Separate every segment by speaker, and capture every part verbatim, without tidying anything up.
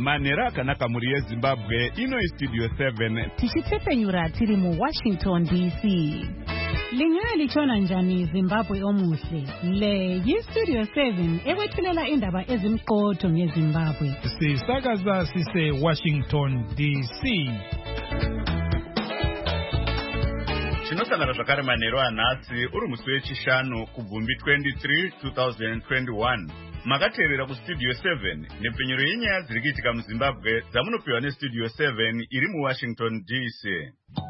Speaker 1: Manera akanaka muri yeZimbabwe ino istudio seven.
Speaker 2: Tichitepenyura tiri mu Washington D C. Lingana lichona njani Zimbabwe omuhle. Le yistudio seven ekwethulela indaba ezimqotho ngeZimbabwe.
Speaker 3: Sisakaza sise Washington D C.
Speaker 1: Chinosangana zvakare manheru anhasi uri musi wechishanu kubvumbi twenty-three twenty twenty-one. Makateerera kustudio seven nepfenyuro yenyaya dziri kuitika muZimbabwe dzamunopiwa nestudio seven iri muWashington D C.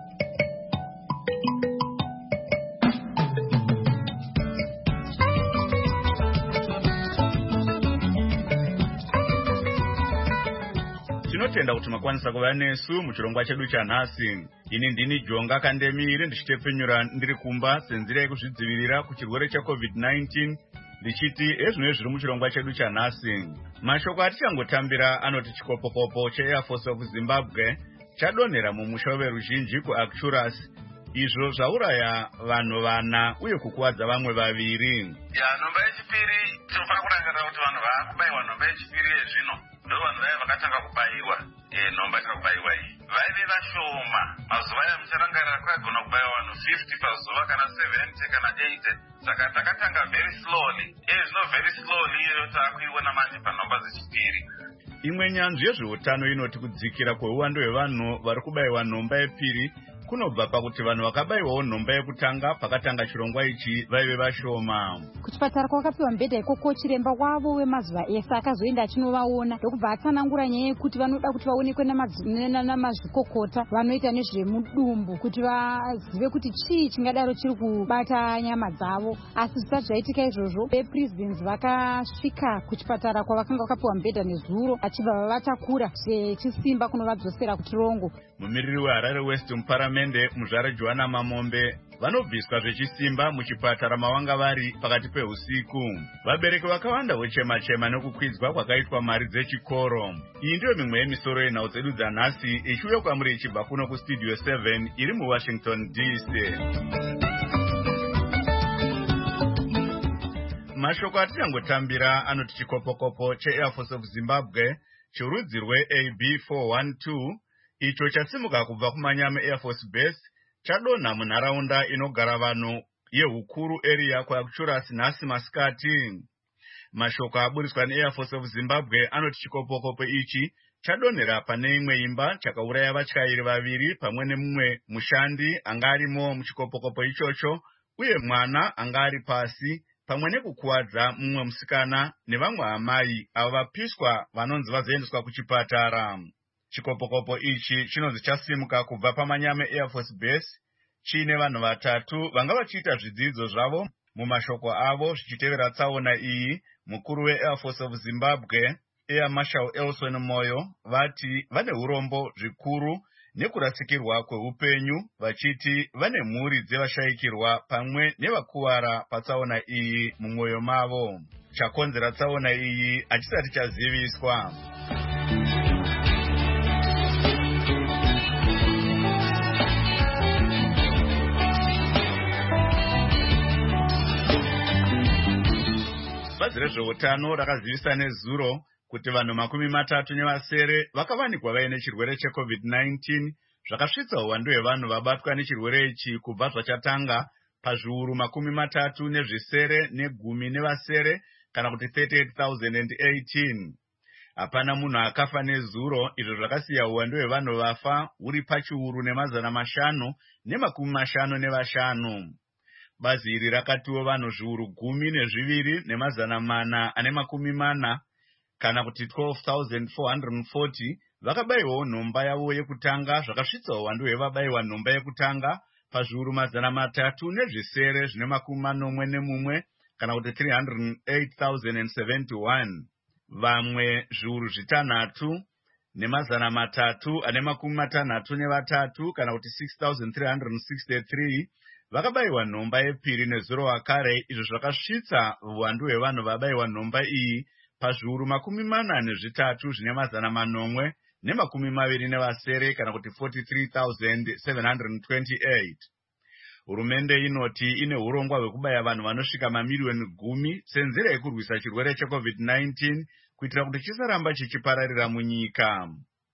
Speaker 1: Tinotenda kuti makwanisa kuva nesu muchirongwa chedu chanhasi. Ini ndini Jonga Kandemire ndichitepfenyura ndiri kumba senzira yekuzvidzivirira kuchirwere checovid nineteen. Ndichiti ezvino zviri muchirongwa chedu chanhasi. Mashoko atichangotambira anoti chikopokopo cheAir Force of Zimbabwe chadonhera mumusha weruzhinji kuActurus. Izvo zvauraya vanhu vana uye kukuwadza vamwe vaviri.
Speaker 4: Ya nhomba yechipiri tinofana kurangarira kuti vanhu vakubayiwa nhomba yechipiri yezvino ndo vanhu vaya vakatanga kubayiwa. Eh nhomba yakabayiwa iyi vaive vashoma. Mazuva aya mucharangarira kwagona kubayiwa vanhu fifty pazuva kana seventy kana eighty. Saka takatanga very slowly. Eh zvino very slowly iyoyo taakuiona manje panhomba dzechipiri.
Speaker 1: Imwe nyanzvi yezveutano inoti kudzikira kweuwando hwevanhu vari kubayiwa nhomba yepiri kunobva pakuti vanhu vakabayiwawo nhomba yekutanga pakatanga chirongwa ichi vaive vashoma.
Speaker 5: Kuchipatara kwakapiwa mibhedha ikoko chiremba wavo wemazuva ese akazoenda achinovaona ndokubva atsanangura nyaya yekuti vanoda kuti vaonekwe namazvikokota vanoita nezvemudumbu kuti vazive kuti chii chingadaro chiri kubata nyama dzavo. Asi zvisati zvaitika izvozvo vepresidents vakasvika kuchipatara kwavakanga vakapiwa mibhedha nezuro achibva vavatakura zvechisimba kunovadzosera kuchirongo.
Speaker 1: Mumiriri weHarare West muparamende muzvare Joanna Mamombe vanobviswa zvechisimba muchipatara mavanga vari pakati peusiku. Vabereki vakawanda vochema-chema nekukwidzwa kwakaitwa mari dzechikoro. Iyi ndiyo mimwe yemisoro yenhau dzedu dzanhasi ichiuya kwamuri ichibva kuno kustudio seven iri muWashington D C. Mashoko atichangotamira anoti chikopokopo cheAir Force of Zimbabwe chorudzi rweA B four twelve icho chasimuka kubva kumanyama Air Force Base chadonha munharaunda inogara vanhu yehukuru area kuActurus nhasi masikati. Mashoko aburiswa neAir Force of Zimbabwe anoti chikopokopo ichi chadonhera pane imwe imba chakauraya vatyairi vaviri pamwe nemumwe mushandi anga arimo muchikopokopo ichocho uye mwana anga ari pasi pamwe nekukuwadza mumwe musikana nevamwe amai avo vapiswa vanonzi vazoendeswa kuchipatara. Chikopokopo ichi chinonzi chasimuka kubva pamanyama Air Force Base chiine vanhu vatatu vanga vachiita zvidzidzo zvavo mumashoko avo zvichitevera tsaona iyi. Mukuru weAir Force of Zimbabwe Air Marshal Elson Moyo vati vane urombo zvikuru nekurasikirwa kweupenyu vachiti vane mhuri dzevashayikirwa pamwe nevakuwara patsaona iyi mumwoyo mavo. Chakonzera tsaona iyi achisati chaziviswa. Bazi rezveutano rakazivisa nezuro kuti vanhu makumi matatu nevasere vakavanikwa vaine chirwere checovid nineteen zvakasvitsa uwandu hwevanhu vabatwa nechirwere ichi kubva zvachatanga pazviuru makumi matatu nezvisere negumi nevasere kana kuti thirty-eight thousand eighteen. Hapana munhu akafa nezuro, izvo zvakasiya uwandu hwevanhu vafa huri pachiuru nemazana mashanu nemakumi mashanu nevashanu. Bazi iri rakatiwo vanhu zviuru gumi nezviviri nemazana mana ane makumi mana kana kuti twelve thousand four hundred forty vakabayiwawo nhomba yavo yekutanga zvakasvitsa uwandu hwevabayiwa nhomba yekutanga pazviuru mazana matatu nezvisere zvine makumi manomwe nemumwe kana kuti three hundred eight thousand seventy-one. Vamwe zviuru zvitanhatu nemazana matatu ane makumi matanhatu nevatatu kana kuti six thousand three hundred sixty-three vakabayiwa nhomba yepiri nezuro wakare, izvo zvakasvitsa uwandu hwevanhu vabayiwa nhomba iyi pazviuru makumi mana nezvitatu zvine mazana manomwe nemakumi maviri nevasere kana kuti forty-three thousand seven hundred twenty-eight. Hurumende inoti ine urongwa hwekubaya vanhu vanosvika mamiliyoni gumi senzira yekurwisa chirwere checovid nineteen kuitira kuti chisaramba chichipararira munyika.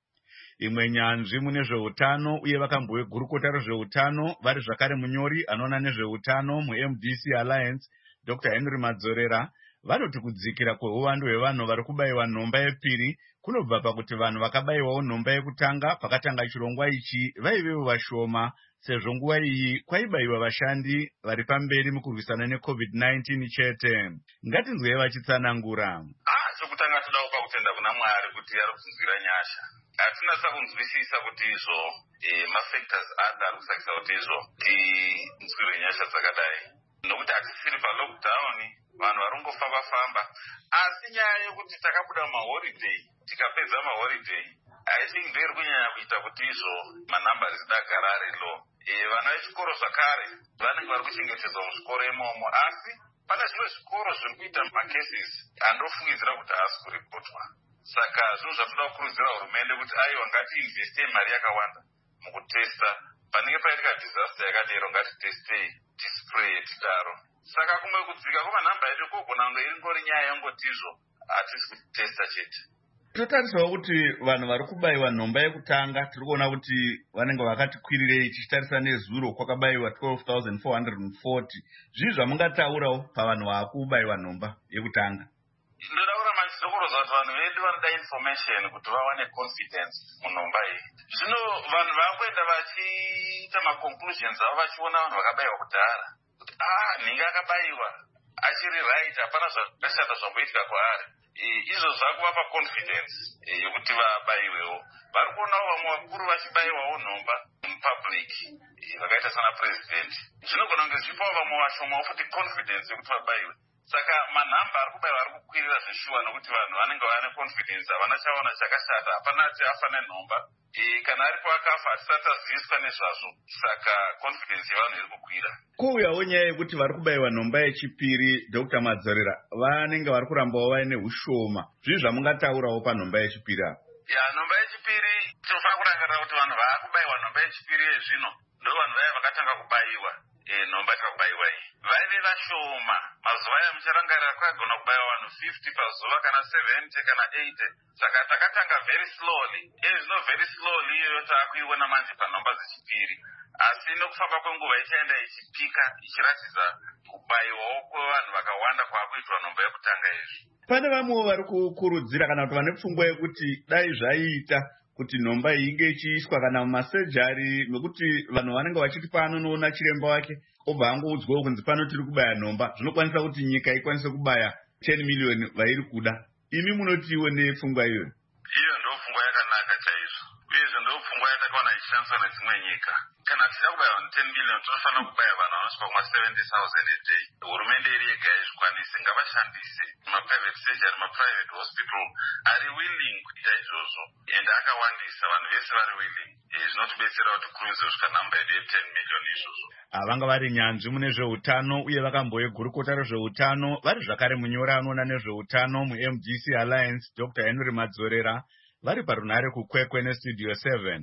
Speaker 1: Imwe nyanzvi mune zveutano uye vakambowe gurukota rezveutano vari zvakare munyori anoona nezveutano mu-M D C Alliance Doctor Henry Madzorera vanoti kudzikira kweuwandu hwevanhu vari kubayiwa nhomba yepiri kunobva pakuti vanhu vakabayiwawo nhomba yekutanga pakatanga chirongwa ichi vaivewo vashoma, sezvo nguva iyi kwaibayiwa vashandi vari pamberi mukurwisana neCovid nineteen chete. Ngatinzwei vachitsanangura.
Speaker 4: Ah, chokutanga toda kupa kutenda kuna Mwari kuti ari kutinzwira nyasha. Hatinasa kunzwisisa kuti izvo mafactors anga ari kusakisa kuti izvo tinzwirwe nyasha dzakadai. Nokuti hatisiri pa-lockdown, vanhu vari kungofamba-famba. Asi nyaya yokuti takabuda maholiday, tikapedza maholiday, I think ndiri kunyanya kuita kuti izvo manambari zidagara ari low. Vana vechikoro zvakare vanenge vari kuchengetedzwa muzvikoro imomo, asi pane zvimwe zvikoro zviri kuita macases andofungidzira kuti haasi kuripotwa. Saka zvinhu zvatoda kukurudzira hurumende kuti aiwa ngatiinveste mari yakawanda mukutesta. Panenge paitika disaster yakadero ngatitestei, tispray tidaro. Saka kumwe kudzika kwamanhamba edu kogona kunge ingori nyaya yongotizvo hatisi kutesta chete.
Speaker 1: Totarisawo kuti vanhu vari kubayiwa nhomba yekutanga tiri kuona kuti vanenge vakati kwirirei tichitarisa nezuro kwakabayiwa twelve thousand four hundred forty. Zvii zvamungataurawo pavanhu vakubayiwa nhomba yekutanga?
Speaker 4: Ndoda kuramba ndichidokoroza kuti vanhu vedu vanoda information kuti vawane confidence munhomba iyi. Zvino vanhu vakuenda vachiita maconclusions avo vachiona vanhu vakabayiwa kudhara kuti ah, nhingi akabayiwa achiri right, hapana zvakashata zvamboitika kwaari. Izvo zvakuvapa confidence yokuti vabayiwewo. Vari kuonawo vamwe vakuru vachibayiwawo nhomba mupublic vakaita sana president. Zvinogona kunge zvipawo vamwe vashomawo futi confidence yokuti vabayiwe. Saka manhamba ari kubayiwa ari kukwirira zvishuwa nokuti vanhu vanenge vane confidence, havana chaona chakashata, hapana ati afa nenhomba. Kana aripo akafa hatisati taziviswa nezvazvo. Saka confidence yevanhu iri kukwira.
Speaker 1: Kouyawo nyaya yekuti vari kubayiwa nhomba yechipiri, Doctor Madzorera, vanenge vari kurambawo vaine ushoma. Zvii zvamungataurawo panhomba yechipiri apa?
Speaker 4: Ya, nhomba yechipiri tinofanira kurangarira kuti vanhu vakubayiwa nhomba yechipiri yezvino ndo vanhu vaya vakatanga kubayiwa nhomba takabayiwa iyi. Vaive vashoma. Mazuva aya mucharangarira kwagona kubayiwa vanhu fifty pazuva kana seventy kana eighty. Saka takatanga very slowly. Ezvino very slowly iyoyo taakuiona manje panhomba dzechipiri. Asi nokufamba kwenguva ichaenda ichipika ichiratidza kubayiwawo kwevanhu vakawanda kwakuitwa nhomba yekutanga izvi.
Speaker 1: Pane vamwewo vari kukurudzira kana kuti vane pfungwa yekuti dai zvaiita kuti nhomba iyi inge ichiiswa kana mumasejari, nokuti vanhu vanenge vachiti paanonoona chiremba wake obva angoudzwawo kunzi pano tiri kubaya nhomba, zvinokwanisa kuti nyika ikwanise kubaya ten million vairi kuda. Imi munotiwo nepfungwa iyoyo?
Speaker 4: Iyo ndo pfungwa yakanaka chaizvo, uyezvo ndo pfungwa yatakaona ichishandiswa nedzimwe nyika. Kana tichida kubaya vanhu ten million tinofanira kubaya vanhu vanosvika kuma seventy thousand a day. Hurumende iri yega yaizvikwanise, ngavashandise maprivate surgery, maprivate hospital ari willing kuita izvozvo, ende akawandisa, vanhu vese vari willing. Zvinotibetsera kuti kurumidze kusvika namba yedu ye ten million izvozvo.
Speaker 1: Vanga vari nyanzvi mune zveutano uye vakambowe gurukota rezveutano vari zvakare munyori anoona nezveutano mu-M D C Alliance Doctor Henry Madzorera vari parunhare kukwekwe nestudio seven.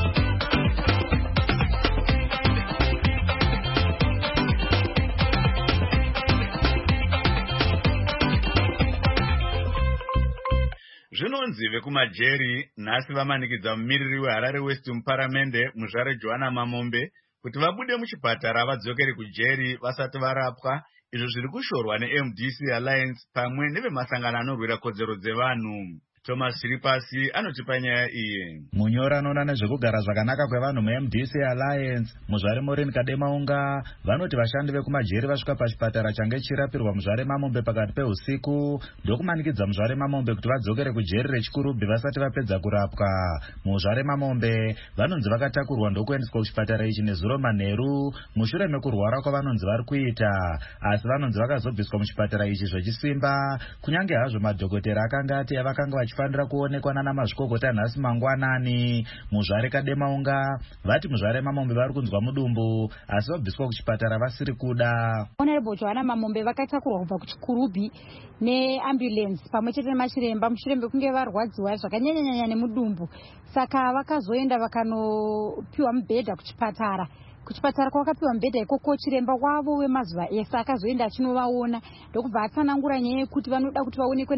Speaker 1: Zvinonzi vekumajeri nhasi vamanikidza mumiriri weHarare West muparamende muzvare Joanna Mamombe kuti vabude muchipatara vadzokere kujeri vasati varapwa, izvo zviri kushorwa ne-M D C Alliance pamwe nevemasangano anorwira kodzero dzevanhu. Thomas Chiripasi anotipa nyaya iyi.
Speaker 6: Munyori anoona nezvekugara zvakanaka kwevanhu mu-M D C Alliance muzvare Maureen Kademaunga vanoti vashandi vekumajeri vasvika pachipatara change chirapirwa muzvare Mamombe pakati peusiku ndokumanikidza muzvare Mamombe kuti vadzokere kujeri rechikurubhi vasati vapedza kurapwa. Muzvare Mamombe vanonzi vakatakurwa ndokuendeswa kuchipatara ichi nezuro manheru mushure mekurwara kwavanonzi vari kuita, asi vanonzi vakazobviswa muchipatara ichi zvechisimba kunyange hazvo madhokotera akanga ati vakanga vachifanira kuonekwa nana mazvikokota nhasi mangwanani. Muzvare Kademaunga vati muzvare Mamombe vari kunzwa mudumbu asi vabviswa kuchipatara vasiri kuda.
Speaker 5: Honorable Joanna Mamombe vakatakurwa kubva kuchikurubhi neambulance pamwe chete nemachiremba mushure mekunge varwadziwa zvakanyanyanyanya nemudumbu, saka vakazoenda vakanopiwa mubhedha kuchipatara kuchipatara kwakapiwa mubhedha ikoko chiremba wavo wemazuva ese akazoenda achinovaona ndokubva atsanangura nyaya yekuti vanoda kuti vaonekwe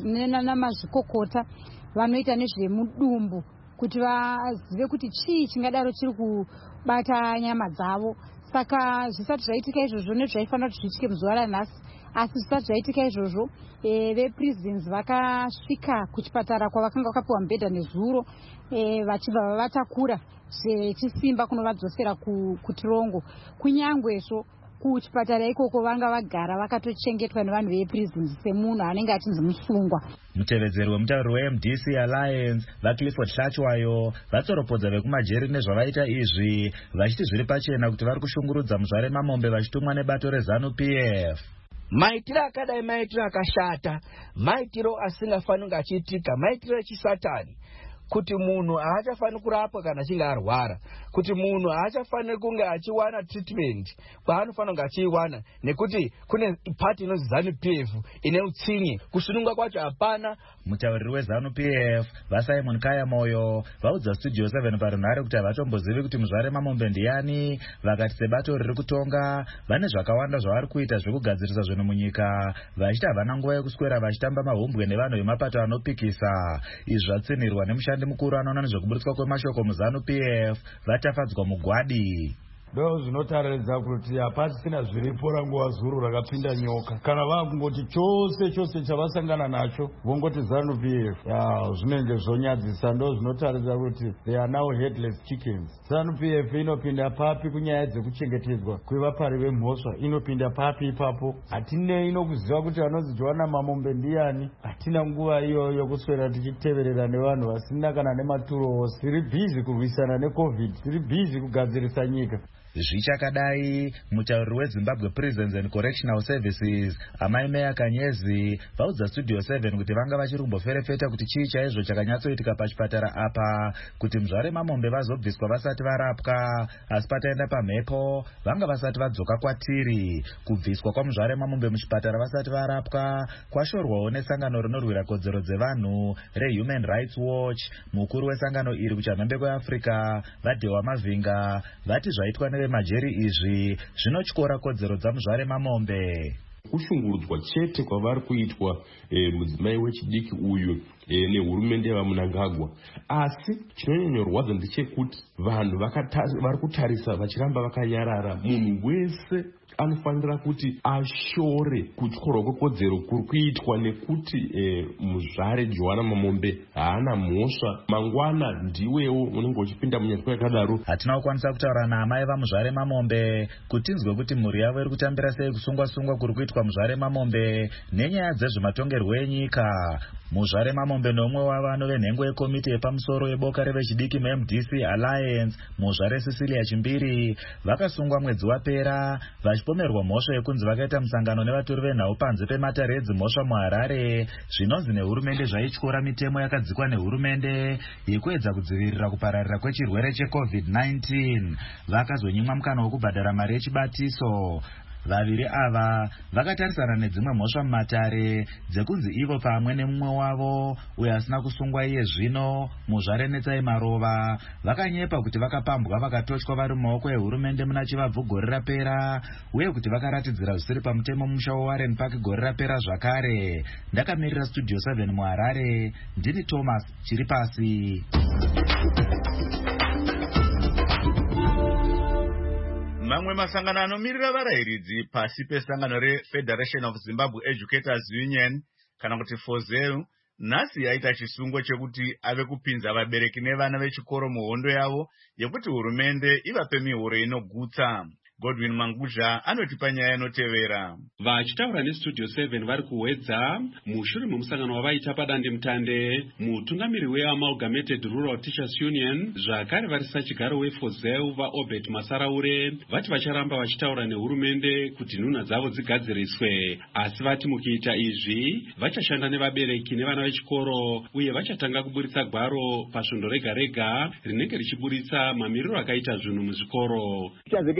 Speaker 5: namazvikokota vanoita nezvemudumbu kuti vazive kuti chii chingadaro chiri kubata nyama dzavo. Saka zvisati zvaitika izvozvo nezvaifanira kuti zviitike muzuva ranhasi, asi zvisati zvaitika izvozvo veprisons vakasvika kuchipatara kwavakanga vakapiwa mubhedha nezuro vachibva vavatakura zvechisimba kunovadzosera kutirongo. Kunyangwezvo kuchipatara ikoko vanga vagara vakatochengetwa nevanhu veprisons semunhu anenge achinzi musungwa.
Speaker 6: Mutevedzeri wemutauri weM D C Alliance vaClifford Hlachwayo vatsoropodza vekumajeri nezvavaita izvi vachiti zviri pachena kuti vari kushungurudza muzvare mamombe vachitumwa nebato reZANU P F.
Speaker 7: Maitiro akadai maitiro akashata, maitiro asingafani kunge achiitika, maitiro echisatani, kuti munhu haachafaniri kurapwa kana achinge arwara, kuti munhu haachafaniri kunge achiwana treatment kwaanofanira kunge achiiwana, nekuti kune pati inonzi ZANU P F ine utsinye, kusununga kwacho hapana.
Speaker 6: Mutauriri weZANU P F vaSimon Kaya Moyo vaudza Studio seven parunhare kuti havatombozivi kuti muzvare mamombe ndiani, vakati sebato riri kutonga vane zvakawanda zvavari kuita zvekugadzirisa zvinhu munyika, vachiti havana nguva yekuswera vachitamba mahumbwe nevanhu vemapato anopikisa. Izvi zvatsinirwa nemushandi mukuru anoona nezvekuburitswa kwemashoko muZANU P F vatafadzwa mugwadi.
Speaker 8: Ndo zvinotaridza kuti hapasina zviripo ranguva zuru rakapinda nyoka, kana vakungoti chose chose chavasangana nacho vongoti ZANU P F. Ya zvinenge zvonyadzisa, ndo zvinotaridza kuti they are now headless chickens. ZANU P F inopinda papi kunyaya dzekuchengetedzwa kwevapari vemhosva, inopinda papi ipapo. Hatinei inokuziva kuti anonzi Joana Mamombe ndiani, hatina nguva iyo yokuswera tichiteverera nevanhu vasina kana nematuro. Tiri busy kurwisana neCovid, tiri busy kugadzirisa nyika.
Speaker 6: Zvichakadai, mutauriri weZimbabwe Prisons and Correctional Services Amai Meya Kanyezi vaudza Studio seven kuti vanga vachirumboferefeta kuti chii chaizvo chakanyatsoitika pachipatara apa, kuti muzvare mamombe vazobviswa vasati varapwa, asi pataenda pamhepo vanga vasati vadzoka kwatiri. Kubviswa kwamuzvare mamombe muchipatara vasati varapwa kwashorwawo nesangano rinorwira kodzero dzevanhu reHuman Rights Watch. Mukuru wesangano iri kuchamhembe kweAfrica vaDhewa Mavhinga vati zvaitwa neve majeri izvi zvinotyora kodzero dzamuzvare mamombe.
Speaker 9: Kushungurudzwa chete kwavari kuitwa e, mudzimai wechidiki uyu e, nehurumende yevaMnangagwa, asi chinonyorwadza ndechekuti vanhu vari kutarisa vachiramba vakanyarara. Munhu wese anofanira kuti ashore kutyorwa kwekodzero kuri kuitwa, nekuti e, muzvare Joana Mamombe haana mhosva. Mangwana ndiwewo unenge uchipinda munyatwa yakadaro.
Speaker 6: Hatina kukwanisa kutaura naamai vamuzvare mamombe kuti tinzwe kuti mhuri yavo iri kutambira sei kusungwa sungwa kuri kuitwa muzvare mamombe nenyaya dzezvematongerwo enyika. Muzvare mamombe nomwe wavano venhengo yekomiti yepamusoro yeboka revechidiki muM D C Alliance muzvare Cecilia Chimbiri vakasungwa mwedzi wapera vachipomerwa mhosva yekunzi vakaita musangano nevatori venhau panze pematare edzimhosva muHarare, zvinonzi nehurumende zvaityora mitemo yakadzikwa nehurumende yekuedza kudzivirira kupararira kwechirwere cheCovid nineteen. Vakazonyimwa mukana wokubhadhara mari yechibatiso. Vaviri ava vakatarisana nedzimwe mhosva mumatare dzekunzi ivo pamwe nemumwe wavo uyo asina kusungwa iye zvino muzvare Netsai Marova vakanyepa kuti vakapambwa vakatotywa vari mumaoko ehurumende muna chivabvu gore rapera, uye kuti vakaratidzira zvisiri pamutemo mumusha weWarren Park gore rapera zvakare. Ndakamirira Studio seven muHarare, ndini Thomas Chiripasi.
Speaker 1: Mamwe masangano anomirira varayiridzi pasi pesangano reFederation of Zimbabwe Educators Union kana kuti FOZEU nhasi yaita chisungo chekuti ave kupinza vabereki nevana vechikoro muhondo yavo yekuti hurumende ivape mihoro inogutsa. Godwin Manguzha anotipa nyaya inotevera.
Speaker 10: Vachitaura neStudio seven vari kuwedza mushure memusangano wavaita padandemutande, mutungamiri weAmalgamated Rural Teachers Union zvakare varisa chigaro weFOZEU vaObert Masaraure vati vacharamba vachitaura nehurumende kuti nhunha dzavo dzigadziriswe, asi vati mukiita izvi vachashanda nevabereki nevana vechikoro uye vachatanga kuburitsa gwaro pasvondo rega rega rinenge richiburitsa mamiriro akaita zvinhu muzvikoro.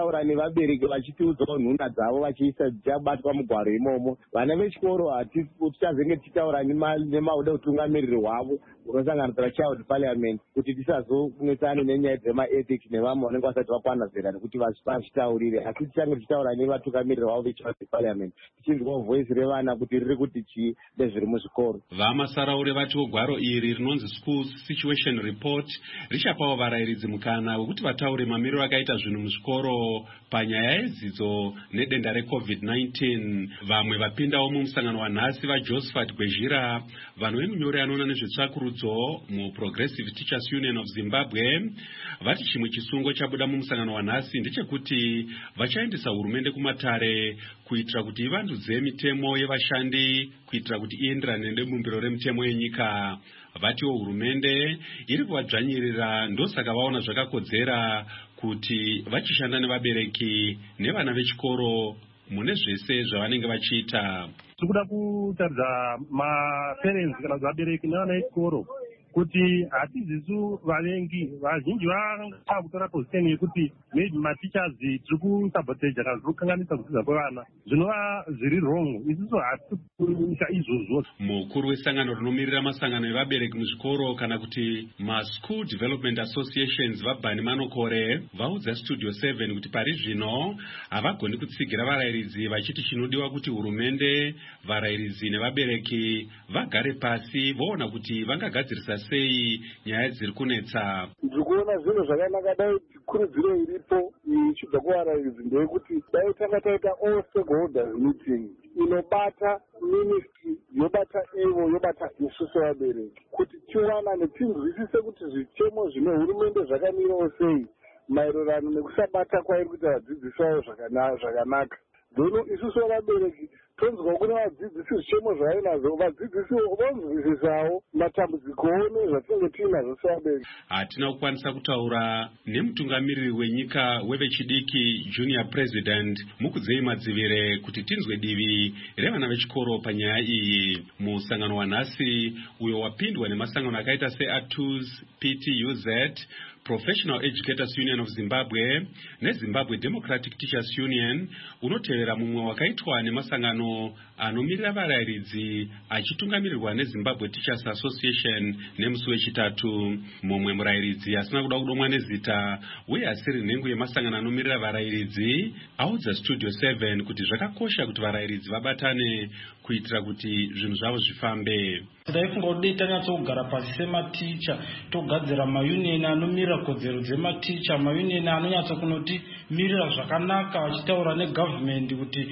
Speaker 11: tichitaura nevabereki vachitiudzawo nhuna dzavo vachiisa dzichabatwa mugwaro imomo. Vana vechikoro hatichazenge tichitaura nemauda utungamiriri hwavo unosanganisira child parliament kuti tisazokunetsana nenyaya dzemaethics nevamwe vanenge vasati vakwana zera nekuti vachitaurire, asi tichange tichitaura nevatungamiriri vavo vechild parliament tichinzwawo voice revana kuti riri kuti chii nezviri muzvikoro.
Speaker 10: Vamasaraure vatiwo gwaro iri rinonzi School Situation Report richapawo varayiridzi mukana wekuti vataure mamiriro akaita zvinhu muzvikoro panyaya yedzidzo nedenda recovid nineteen. Vamwe vapindawo mumusangano wanhasi vaJosephat Gwezhira, vanhu vemunyori anoona nezvetsvakurudzo muProgressive Teachers Union of Zimbabwe, vati chimwe chisungo chabuda mumusangano wanhasi ndechekuti vachaendesa hurumende kumatare kuitira kuti ivandudze mitemo yevashandi kuitira kuti ienderane nebumbiro remitemo yenyika. Vatiwo hurumende iri kuvadzvanyirira, ndosaka vaona zvakakodzera kuti vachishanda nevabereki nevana vechikoro mune zvese zvavanenge vachiita.
Speaker 12: Tikuda kutaridza maparents kana vabereki nevana vechikoro kuti hatizisu vavengi vazhinji vanga kutora position yekuti maybe mateachers tiri kusabotage kana tiri kukanganisa kudzidza kwevana zvinova zviri wrong. Isusu hatisi kuita izvozvo.
Speaker 10: Mukuru wesangano rinomirira masangano evabereki muzvikoro kana kuti maschool development associations vaBhani Manokore vaudza Studio seven kuti pari zvino havagoni kutsigira varayiridzi vachiti chinodiwa kuti hurumende, varayiridzi nevabereki vagare pasi voona kuti vangagadzirisa sei nyaya dziri kunetsa.
Speaker 13: Ndikuona zvinhu zvakanaka dai kurudziro iripo ichibva kuvarayiridzi ndeyekuti dai tanga taita all stakeholders meeting inobata ministry, yobata ivo, yobata isu sevabereki kuti tiwana netinzwisise kuti zvitemo zvine hurumende zvakamirawo sei maererano nekusabata kwairi kuti vadzidzisi vavo zvakanaka. Dzono isusu vabereki tonzwa kune vadzidzisi zvitemo zvainazvo, vadzidzisi vonzwisisawo matambudziko nezvatinenge tiinazvo sevabereki.
Speaker 10: Hatina kukwanisa kutaura nemutungamiriri wenyika wevechidiki junior president Mukudzei Madzivire kuti tinzwe divi revana vechikoro panyaya iyi. Musangano wanhasi uyo wapindwa nemasangano akaita seA T U S, P T U Z, Professional Educators Union of Zimbabwe neZimbabwe Democratic Teachers Union unotevera mumwe wakaitwa nemasangano anomirira varayiridzi achitungamirirwa neZimbabwe Teachers Association nemusi wechitatu. Mumwe murayiridzi asina kuda kudomwa nezita uye asiri nhengo yemasangano anomirira varayiridzi audza Studio seven kuti zvakakosha kuti varayiridzi vabatane kuitira kuti zvinhu zvavo zvifambe.
Speaker 14: Taifunga kuti tanyatsogara pasi sematicha togadzira maunion anomirira kodzero dzematicha, maunion anonyatsa kunoti mirira zvakanaka vachitaura negovernment kuti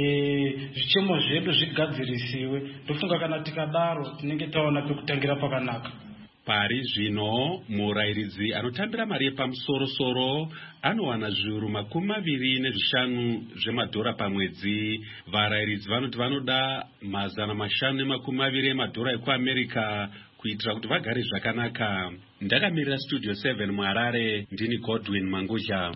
Speaker 14: zvichemo zvedu zvigadzirisiwe. Ndofunga kana tikadaro tinenge taona pekutangira pakanaka.
Speaker 10: Pari zvino murayiridzi anotambira mari yepamusoro-soro anowana zviuru makumi maviri nezvishanu zvemadhora pamwedzi. Varayiridzi vanoti vanoda mazana mashanu nemakumi maviri emadhora ekuAmerica kuitira kuti vagare zvakanaka. Ndakamirira Studio seven muHarare, ndini Godwin Manguzha.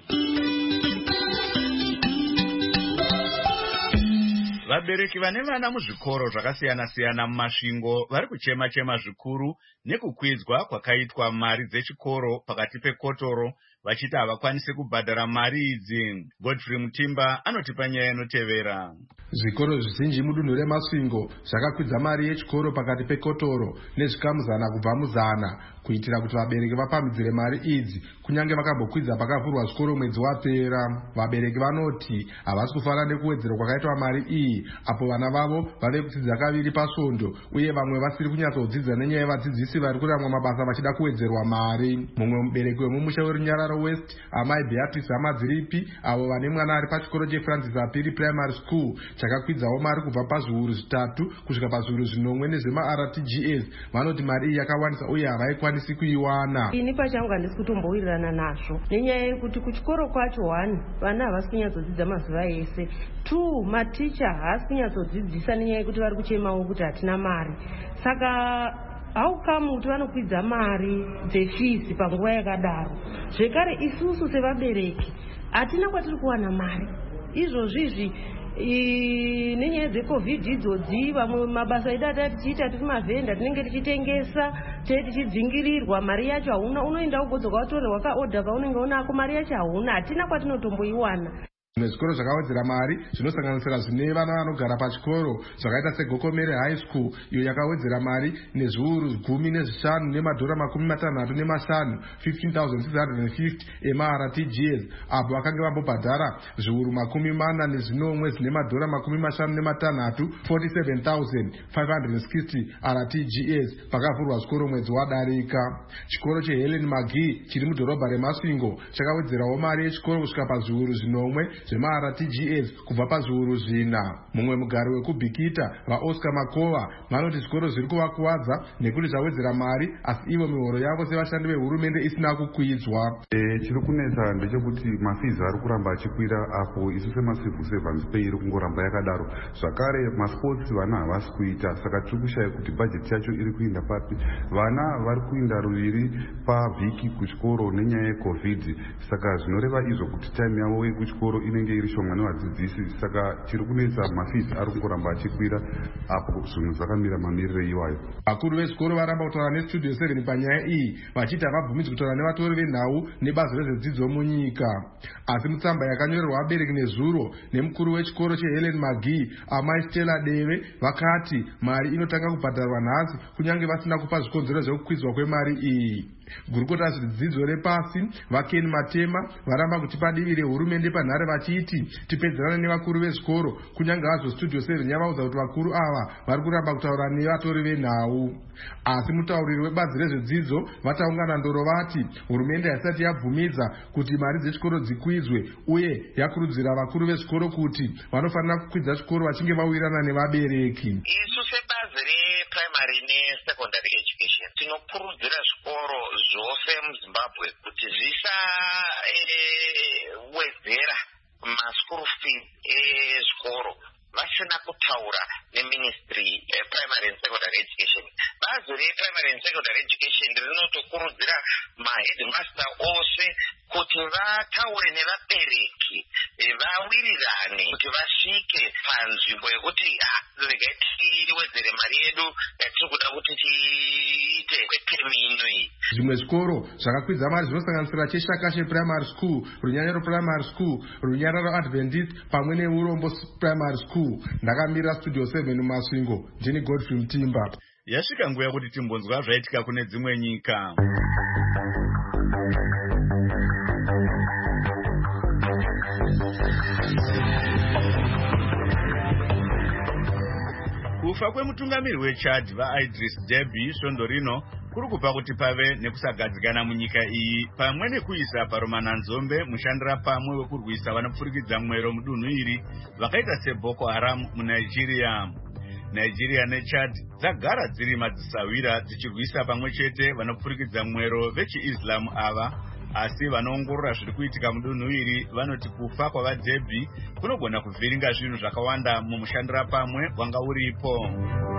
Speaker 1: Vabereki vane vana muzvikoro zvakasiyana-siyana mumasvingo vari kuchema-chema zvikuru nekukwidzwa kwakaitwa mari dzechikoro pakati pekotoro vachiti havakwanisi kubhadhara mari idzi. Godfrey Mutimba anotipa nyaya inotevera.
Speaker 15: Zvikoro zvizhinji mudunhu remasvingo zvakakwidza mari yechikoro pakati pekotoro nezvikamu zana kubva muzana kuitira kuti vabereki vapamhidzire mari idzi kunyange vakambokwidza pakavhurwa zvikoro mwedzi wapera. Vabereki vanoti havasi kufara nekuwedzerwa kwakaitwa mari iyi apo vana vavo vave kudzidza kaviri pasvondo uye vamwe vasiri kunyatsodzidza nenyaya yevadzidzisi vari kuramwa mabasa vachida kuwedzerwa mari. Mumwe mubereki wemumusha weRunyararo West, amai Beatrice Amadziripi, avo vane mwana ari pachikoro cheFrancis Apiri Primary School chakakwidzawo mari kubva pazviuru zvitatu kusvika pazviuru zvinomwe nezvemaR T G S, vanoti mari iyi yakawanisa uye havaikwanisi kuiwana.
Speaker 16: Ini pachangu handisi kutombowirirana nazvo nenyaya yekuti kuchikoro kwacho one vana havasi kunyatsodzidza mazuva ese, two maticha haasi kunyatsodzidzisa nenyaya yekuti vari kuchemawo kuti hatina mari. Saka how come kuti vanokwidza mari dzefees panguva yakadaro? Zvekare isusu sevabereki hatina kwatiri kuwana mari. Izvozvizvi nenyaya dzecovid idzodzi vamwe mabasa edu atati tichiita tiri mavhenda tinenge tichitengesa tei tichidzingirirwa mari yacho hauna unoenda ugodzoka watorerwa wakaodha kaunenge unako mari yacho hauna hatina kwatinotomboiwana.
Speaker 15: Zvimwe zvikoro zvakawedzera mari zvinosanganisira zvine vana vanogara pachikoro zvakaita seGokomere High School iyo yakawedzera mari nezviuru gumi nezvishanu nemadhora makumi matanhatu nemashanu fifteen thousand six hundred fifty emara T G S apo vakange vambobhadhara zviuru makumi mana nezvinomwe zvine madhora makumi mashanu nematanhatu forty-seven thousand five hundred sixty R T G S pakavhurwa zvikoro mwedzi wadarika. Chikoro cheHelen Magi chiri mudhorobha reMasvingo chakawedzerawo mari yechikoro kusvika pazviuru zvinomwe zvema-R T G S kubva pazviuru zvina. Mumwe mugari wekubhikita vaOscar Makova vanoti zvikoro zviri kuvakuwadza nekuti zvawedzera mari asi ivo mihoro yavo sevashandi vehurumende isina kukwidzwa.
Speaker 17: E, chiri kunetsa ndechekuti mafizi ari kuramba achikwira apo isu semacivil servants pay iri kungoramba yakadaro. Zvakare masports vana havasi kuita saka tiri kushaya kuti bajeti yacho iri kuenda papi. Vana vari kuenda ruviri pavhiki kuchikoro nenyaya yecovid saka zvinoreva izvo kuti time yavo yekuchikoro inenge iri shoma nevadzidzisi saka chiri kunetsa mafizi ari kungoramba achikwira apo zvinhu zvakamira mamirire iwayo.
Speaker 15: Vakuru vezvikoro varamba kutaura nestudio seven panyaya iyi vachiti havabvumidzwi kutaura nevatori venhau nebazi rezvedzidzo munyika. Asi mutsamba yakanyorerwa vabereki nezuro nemukuru wechikoro cheHelen Magi amai Stella Deve vakati mari inotanga kubhadharwa nhasi kunyange vasina kupa zvikonzero zvekukwidzwa kwemari iyi. Gurukota zvidzidzo repasi vaKen Matema varamba kuti padivi rehurumende panhare vachiti tipedzerane nevakuru vezvikoro kunyange hazvo studio seven yavaudza kuti vakuru ava vari kuramba kutaura nevatori venhau. Asi mutauriri webazi rezvedzidzo vataungana ndoro vati hurumende haisati yabvumidza kuti mari dzechikoro dzikwidzwe uye yakurudzira vakuru vezvikoro kuti vanofanira kukwidza chikoro vachinge vawirirana nevabereki.
Speaker 18: Isu sebazi reprimary nesecondary education tinokurudzira zvikoro zvose muZimbabwe kuti zvisawedzera maschool fees ezvikoro vasina kutaura neministry primary and secondary education. Bazi reprimary and secondary education rinotokurudzira maheadmaster ose kuti vataure nevabereki vawirirane kuti vasvike panzvimbo yekuti regai tiwedzere mari yedu yatiri kuda kuti tiite kwetemu ino iyi.
Speaker 15: Zvimwe zvikoro zvakakwidza mari zvinosanganisira cheShakashe Primary School, Runyanyaro Primary School, Runyararo Adventist pamwe neUrombo Primary School. Ndakamira studio seven Masvingo, ndini Godfrey Mtimba.
Speaker 1: Yasvika nguva yekuti timbonzwa zvaitika kune dzimwe nyika. Kufa kwemutungamiri weChad vaIdris Deby svondo rino kuri kupa kuti pave nekusagadzikana munyika iyi pamwe nekuisa paromananzombe mushandira pamwe wekurwisa vanopfurikidza mwero mudunhu iri vakaita seBoko Haram muNigeria. Nigeria neChad dzagara dziri madzisawira dzichirwisa pamwe chete vanopfurikidza mwero vechiIslam ava, asi vanoongorora zviri kuitika mudunhu iri vanoti kufa kwavaDeby kunogona kuvhiringa zvinhu zvakawanda mumushandira pamwe wanga uripo.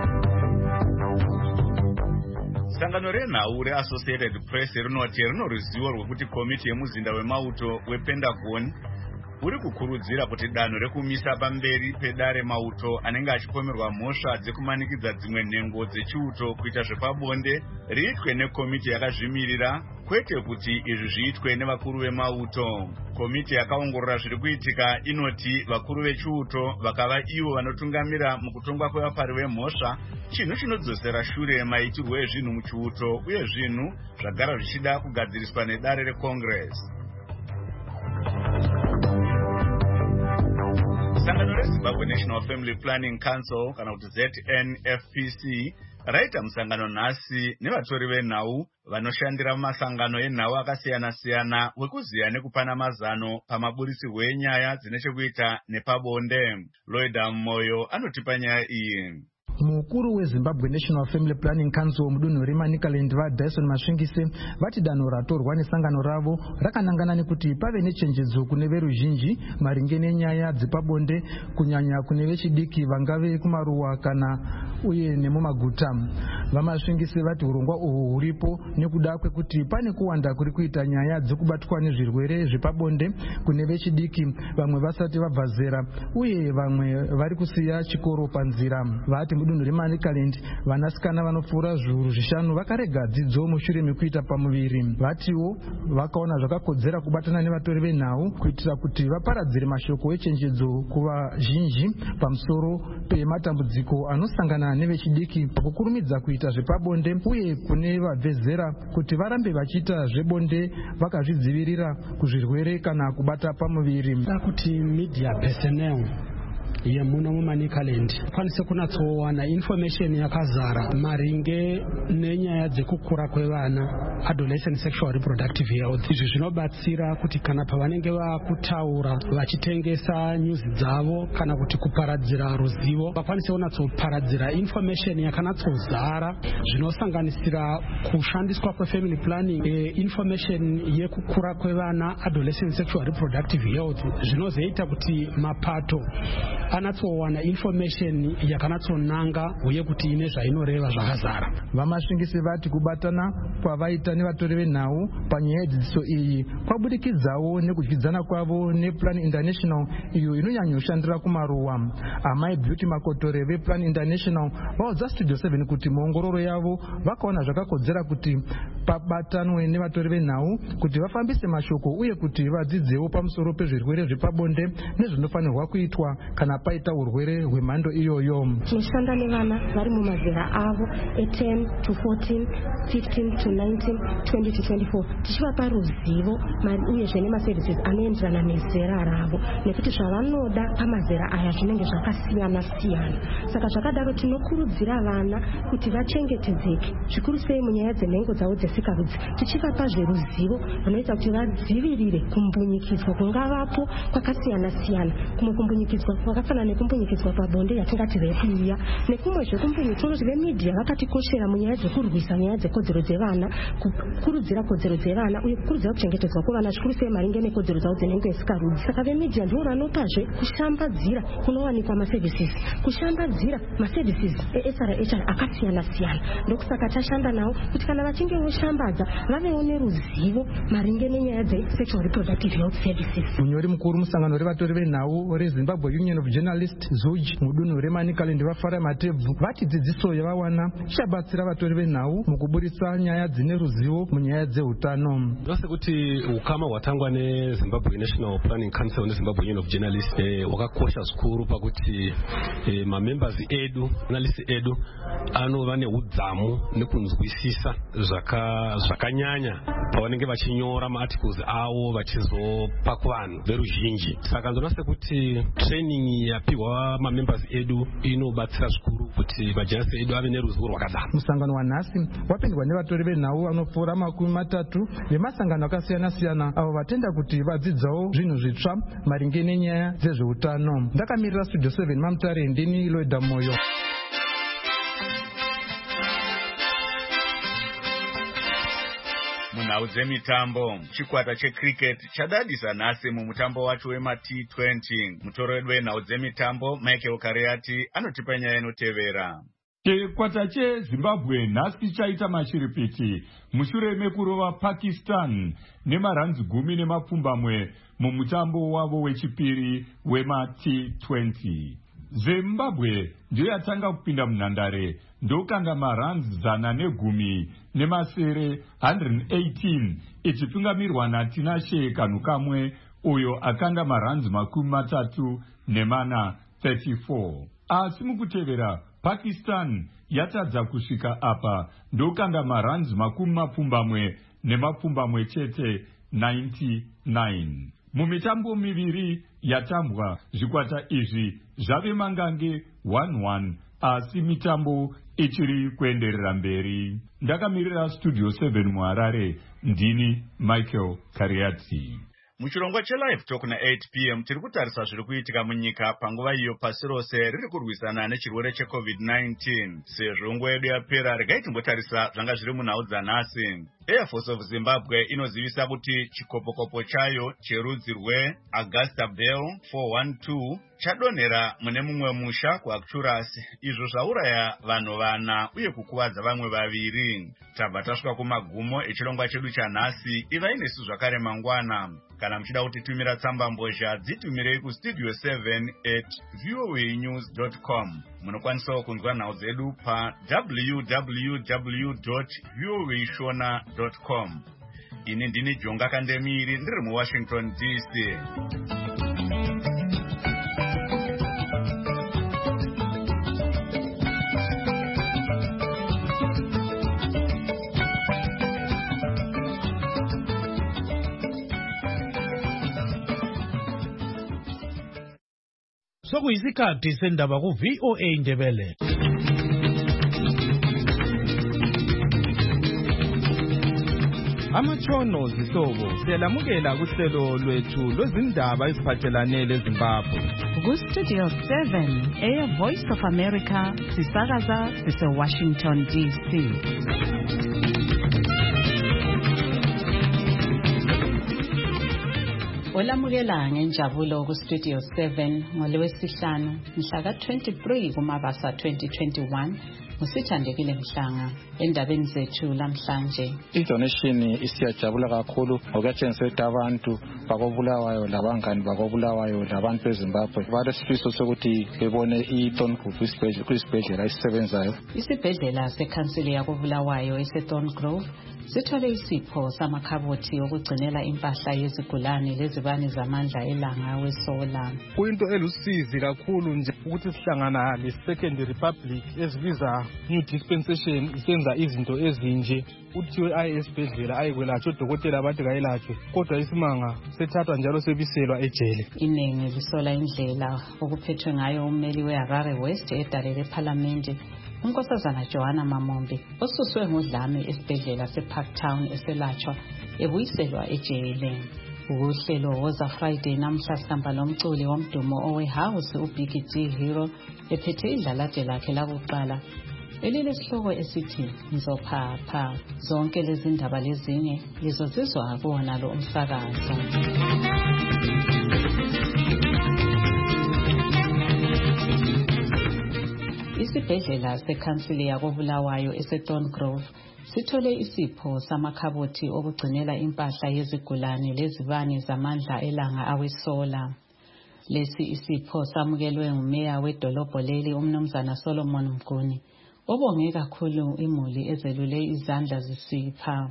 Speaker 1: Sangano renhau reAssociated Press rinoti rino ruzivo rwekuti komiti yemuzinda wemauto wePentagon uri kukurudzira kuti danho rekumisa pamberi pedare mauto anenge achipomerwa mhosva dzekumanikidza dzimwe nhengo dzechiuto kuita zvepabonde riitwe nekomiti yakazvimirira kwete kuti izvi zviitwe nevakuru vemauto. Komiti yakaongorora zviri kuitika inoti vakuru vechiuto vakava ivo vanotungamira mukutongwa kwevapari vemhosva, chinhu chinodzosera shure maitirwo ezvinhu muchiuto uye zvinhu zvagara zvichida kugadziriswa nedare reCongress. Sangano reZimbabwe National Family Planning Council kana kuti Z N F P C raita musangano nhasi nevatori venhau vanoshandira mumasangano enhau akasiyana-siyana wekuziya nekupana mazano pamaburisirwo enyaya dzine chekuita nepabonde. Lloyd Moyo anotipa nyaya iyi.
Speaker 19: Mukuru weZimbabwe National Family Planning Council mudunhu reManicaland vaDyson Masvingise vati danho ratorwa nesangano ravo rakanangana nekuti pave nechenjedzo kune veruzhinji maringe nenyaya dzepabonde kunyanya kune vechidiki vangave kumaruwa kana uye nemumaguta. Vamasvingisi vati urongwa uhwu huripo nekuda kwekuti pane kuwanda kuri kuita nyaya dzekubatwa nezvirwere zvepabonde kune vechidiki, vamwe vasati vabva zera uye vamwe vari kusiya chikoro panzira. Vati mudunhu reManicaland vanasikana vanopfuura zviuru zvishanu vakarega dzidzo mushure mekuita pamuviri. Vatiwo vakaona zvakakodzera kubatana nevatori venhau kuitira kuti vaparadzire mashoko echenjedzo kuvazhinji pamusoro pematambudziko anosangana nevechidiki pakukurumidza kuita zvepabonde uye kune vabve zera kuti varambe vachiita zvebonde vakazvidzivirira kuzvirwere kana kubata pamuviri.
Speaker 20: Kuti media personnel yemuno muManicaland kwanise kunatsowana information yakazara maringe nenyaya dzekukura kwevana, adolescent sexual reproductive health. Izvi zvinobatsira kuti kana pavanenge vakutaura vachitengesa news dzavo kana kuti kuparadzira ruzivo vakwanise kunatsoparadzira information yakanatsozara zvinosanganisira kushandiswa kwefamily planning, e, information yekukura kwevana, adolescent sexual reproductive health, zvinozoita kuti mapato anatsowana information yakanatsonanga uye kuti ine zvainoreva zvakazara.
Speaker 19: Vamasvingisi vati kubatana kwavaita nevatori venhau panyaya yedzidziso iyi kwabudikidzawo nekudyidzana kwavo nePlan International iyo inonyanyoshandira kumaruwa. Amai Beauty Makotore vePlan International vaudza Studio seven kuti muongororo yavo vakaona zvakakodzera kuti pabatanwe nevatori venhau kuti vafambise mashoko uye kuti vadzidzewo pamusoro pezvirwere zvepabonde nezvinofanirwa kuitwa kana paita urwere hwemhando iyoyo.
Speaker 21: Tinoshanda nevana vari mumazera avo ten to fourteen, fifteen to nineteen, twenty to twenty-four tichivapa ruzivo uyezve nemaservices anoenderana nezera ravo nekuti zvavanoda pamazera aya zvinenge zvakasiyana siyana. Saka zvakadaro tinokurudzira vana kuti vachengetedzeke zvikuru sei munyaya dzenhengo dzavo dzesikarudzi, tichivapa zveruzivo runoita kuti vadzivirire kumbunyikidzwa kungavapo kwakasiyana siyana, kumwe kumbunyikidzwa kwakafanana nekumbunyikidzwa pabonde yatingati repiya, nekumwe zvekumbunyikidzwa vemedia vakatikoshera munyaya dzekurwisa nyaya dzekodzero dzevana, kukurudzira kodzero dzevana uye kukurudzira kuchengetedzwa kwevana zvikuru sei maringe nekodzero dzavo dzenhengo yesikarudzi. Saka vemedia ndivo vanopazve kushambadzira kunowanikwa maservices, kushambadzira maservices eS R H R akasiyana siyana. Ndokusaka tashanda navo kuti kana vachinge voshambadza vavewo neruzivo maringe nenyaya dzesexual reproductive health services.
Speaker 19: Munyori mukuru musangano revatori venhau reZimbabwe Union of Journalists ZUJ mudunhu reManicaland vafara matebvu vati dzidziso yavawana ichabatsira vatori venhau mukuburitsa nyaya dzine ruzivo munyaya dzeutano.
Speaker 22: Ndose kuti ukama hwatangwa neZimbabwe National Planning Council neZimbabwe Union of Journalists eh, wakakosha zvikuru pakuti eh, mamembers edu journalists edu anova neudzamu nekunzwisisa zvaka zvakanyanya pavanenge vachinyora maarticles avo vachizopa kuvanhu veruzhinji. Saka ndinose kuti training yapihwa mamembers edu inobatsira zvikuru kuti majournalists edu ave neruzivo rwakadzama.
Speaker 19: Musangano wanhasi wapindwa nevatori venhau vanopfuura makumi matatu vemasangano akasiyana siyana avo vatenda kuti vadzidzawo zvinhu zvitsva maringe nenyaya dzezveutano. Ndakamirira Studio seven Mamutare, ndini Loida Moyo.
Speaker 1: Munhau dzemitambo, chikwata checricket chadadisa nhasi mumutambo wacho wema T twenty. Mutoro wedu wenhau dzemitambo Michael Kariati anotipa nyaya inotevera.
Speaker 23: Chikwata cheZimbabwe nhasi chaita mashiripiti mushure mekurova Pakistan nemaranzi gumi nemapfumbamwe mumutambo wavo wechipiri wema T twenty. Zimbabwe ndiyo yatanga kupinda munhandare ndokanda maranzi zana negumi nemasere one hundred eighteen ichitungamirwa naTinashe Kanu Kamwe uyo akanda maranzi makumi matatu nemana thirty-four. Asi mukutevera Pakistan yatadza kusvika apa ndokanda maranzi makumi mapfumbamwe nemapfumbamwe chete ninety-nine. Mumitambo miviri yatambwa zvikwata izvi zvave mangange one one asi mitambo ichiri kuenderera mberi. Ndakamirira Studio seven muHarare, ndini Michael Kariati.
Speaker 1: Muchirongwa cheLive Talk na eight p m tiri kutarisa zviri kuitika munyika panguva iyo pasi rose riri kurwisana nechirwere checovid nineteen. Sezvo nguva yedu yapera regai timbotarisa zvanga zviri munhau dzanhasi. Air Force of Zimbabwe inozivisa kuti chikopokopo chayo cherudzi rweAugusta Bell four twelve chadonhera mune mumwe musha kuActurus, izvo zvauraya vanhu vana uye kukuvadza vamwe vaviri. Tabva tasvika kumagumo echirongwa chedu chanhasi. Ivai nesu zvakare mangwana. Kana muchida kutitumira tsamba mbozha, dzitumirei kustudio seven at voa news dot com. Munokwanisawo kunzwa nhau dzedu pa w w w dot voa shona dot com. Ini ndini Jonga Kandemiri ndiri muWashington D C.
Speaker 2: Sokuyisikhathi sendaba ku V O A Ndebele.
Speaker 3: Amatshono zihlobo siyalamukela kuhlelo lwethu lwezindaba eziphathelane leZimbabwe.
Speaker 4: Ku Studio seven, Air Voice of America, sisakaza sise Washington D C. Olamukela ngenjabulo ku Studio seven ngolwesihlanu mhla ka twenty-three kuMabasa twenty twenty-one. Musithandekile Mhlanga endabeni zethu lamhlanje.
Speaker 24: I-donation isiyajabula kakhulu ngokutshengisa ukuthi abantu bakobulawayo labangani bakobulawayo labantu beZimbabwe balesifiso sokuthi bebone i-Thorn Grove isibhedlela esisebenzayo.
Speaker 4: Isibhedlela sekhansili yakobulawayo ese-Thorn Grove sithole isipho samakhabothi okugcinela impahla yezigulane lezibane zamandla elanga wesola.
Speaker 3: Kuyinto elusizi kakhulu nje ukuthi sihlangana le-Second Republic ezibiza new dispensation isenza izinto ezinje uthiwe aye esibhedlela ayekwelatshwa odokotela abantu kayelatshwe kodwa isimanga sethathwa njalo sebiselwa ejele.
Speaker 4: Iningi lisola indlela okuphethwe ngayo ummeli we-Harare West edalele ePhalamende uNkosazana Joanna Mamombe osuswe ngodlame esibhedlela seParktown eselatshwa ebuyiselwa ejele. Uhlelo woza Friday namhla sihamba lomculi womdumo owehouse uBiggie G Hero ephethe idlalade lakhe lakuqala elilesihloko esithi Ngizophapha. Zonke lezi ndaba lezinye lizozizwa kuwona lo umsakazo. Isibhedlela sekhansili yakobulawayo ese-Thorn Grove sithole isipho samakhabothi okugcinela impahla yezigulane lezibane zamandla elanga awesola. Lesi isipho samukelwe ngumeya wedolobho leli umnumzana Solomon Mguni obonge kakhulu imuli ezelule izandla zisipha.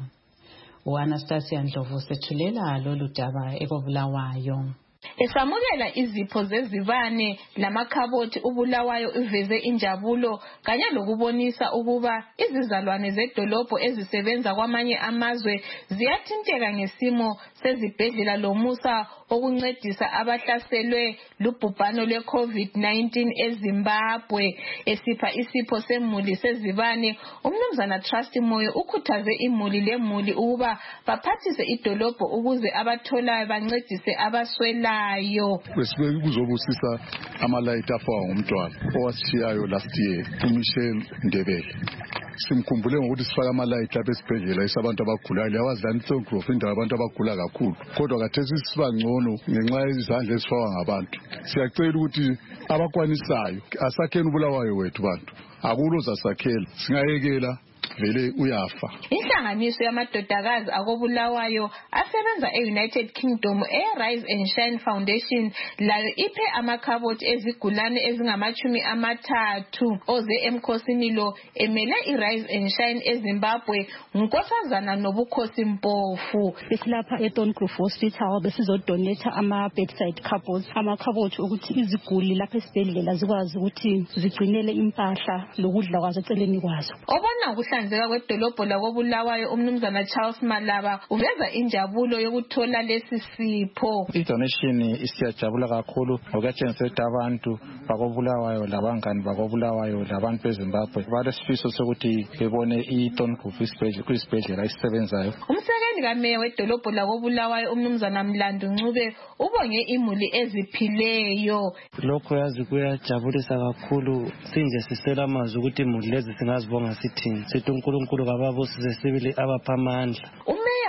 Speaker 4: U-Anastasia Ndlovu sethulela lolu daba ekobulawayo.
Speaker 25: Esamukela izipho zezibane lamakhabothi ubulawayo iveze injabulo kanye lokubonisa ukuba izizalwane zedolobho ezisebenza kwamanye amazwe ziyathinteka ngesimo sezibhedlela lomusa okuncedisa abahlaselwe lubhubhano lwe-COVID nineteen eZimbabwe. Esipha isipho semuli sezibane, umnumzana Trust Moyo ukhuthaze imuli lemuli ukuba baphathise idolobho ukuze abatholayo bancedise abaswela ayo.
Speaker 26: Besibeke kuzobusisa amalayithi afawa ngumntwana owashiyayo last year uMichelle Ndebele. Simkhumbule ngokuthi sifaka amalayithi lapha esibhedlela isabantu abagulayo liyawazana iThorn Grove indawo abantu abagula kakhulu kodwa kathesi siba ngcono ngenxa yezandla ezifakwa ngabantu. Siyacela ukuthi abakwanisayo asakheni ubulawayo wethu bantu akuloza sakhela singayekela vele uyafa.
Speaker 25: Inhlanganiso yamadodakazi akobulawayo asebenza e-United Kingdom e-Rise and Shine Foundation layo iphe amakhabothi ezigulane ezingamachumi amathathu. Oze emkhosini lo emele i-Rise and Shine eZimbabwe ngunkosazana Nobukhosi Mpofu.
Speaker 27: Besilapha eThorn Grove Hospital besizodonate ama-bedside cupboards, amakhabothi ukuthi iziguli lapha esibhedlela zikwazi ukuthi zigcinele impahla lokudla kwazo eceleni kwazo.
Speaker 25: Obona ukuhlanzeka kwedolobho lakobulawayo umnumzana Charles Malaba uveza injabulo yokuthola lesi sipho.
Speaker 24: I-donation isiyajabula kakhulu ngokutshengisa ukuthi abantu bakobulawayo labangani bakobulawayo labantu beZimbabwe balesifiso sokuthi bebone i-Thorn Grove isibhedlela esisebenzayo.
Speaker 25: Umsekeli kameya wedolobho lakobulawayo umnumzana Mlandu Ncube ubonge imuli eziphileyo.
Speaker 28: Lokho yazi kuyajabulisa kakhulu sinje sisela amazwi ukuthi imuli lezi singazibonga sithini. Sithi uNkulunkulu kababusise sibili abapha amandla.
Speaker 25: Umeya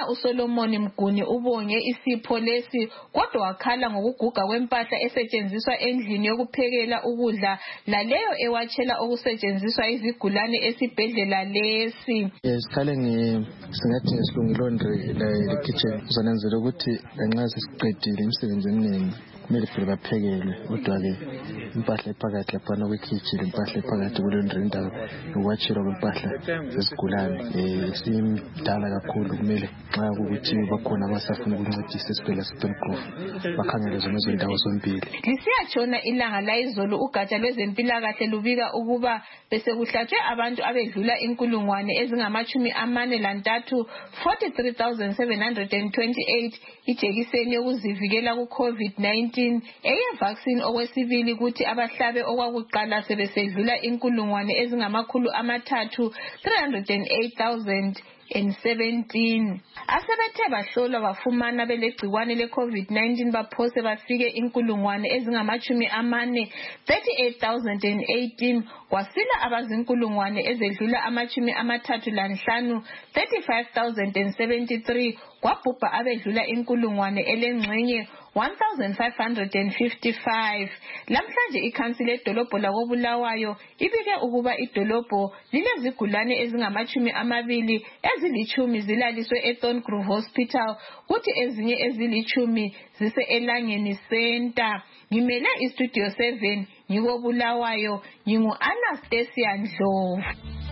Speaker 25: Meya uSolomon Mguni ubonge isipho lesi kodwa wakhala ngokuguga kwempahla esetshenziswa endlini yokuphekela ukudla laleyo ewatshela okusetshenziswa izigulane esibhedlela lesi.
Speaker 5: Sikhale ngesingathi ngesilungu laundry la kitchen uzanenzela ukuthi ngenxa sesiqedile imisebenzi eminingi kumele phela baphekelwe kodwa ke impahla ephakathi laphana kwekitchen impahla ephakathi kulaundry indawo yokwatshela kwempahla zesigulane simdala kakhulu kumele nxa ukuthi bakhona abasafuna ukuncedisa esibhedlela seTongrove bakhangele zona izindawo zombili.
Speaker 25: Lisiyatshona ilanga layizolo ugatsha lwezempilakahle lubika ukuba bese kuhlatshwe abantu abedlula inkulungwane ezingamachumi amane lantathu forty-three thousand seven hundred twenty-eight ijekiseni yokuzivikela ku COVID nineteen eye vaccine okwesibili kuthi abahlabe okwakuqala sebesedlula inkulungwane ezingamakhulu amathathu three hundred eight thousand and seventeen. Asebethe bahlolwa bafumana belegcikwane le COVID nineteen baphose bafike inkulungwane ezingamachumi amane thirty-eight thousand eighteen kwasila abazinkulungwane ezedlula amachumi amathathu lanhlanu thirty-five thousand seventy-three kwabhubha abedlula inkulungwane elengxenye one thousand five hundred fifty-five. Lamhlanje ikhansile edolobho lakoBulawayo ibike ukuba idolobho lilezigulane ezingamachumi amabili ezilichumi zilaliswe eTongrove Hospital kuthi ezinye ezilichumi zise eLangeni Center. Ngimele iStudio seven ngikoBulawayo ngingu Anastasia Ndlovu.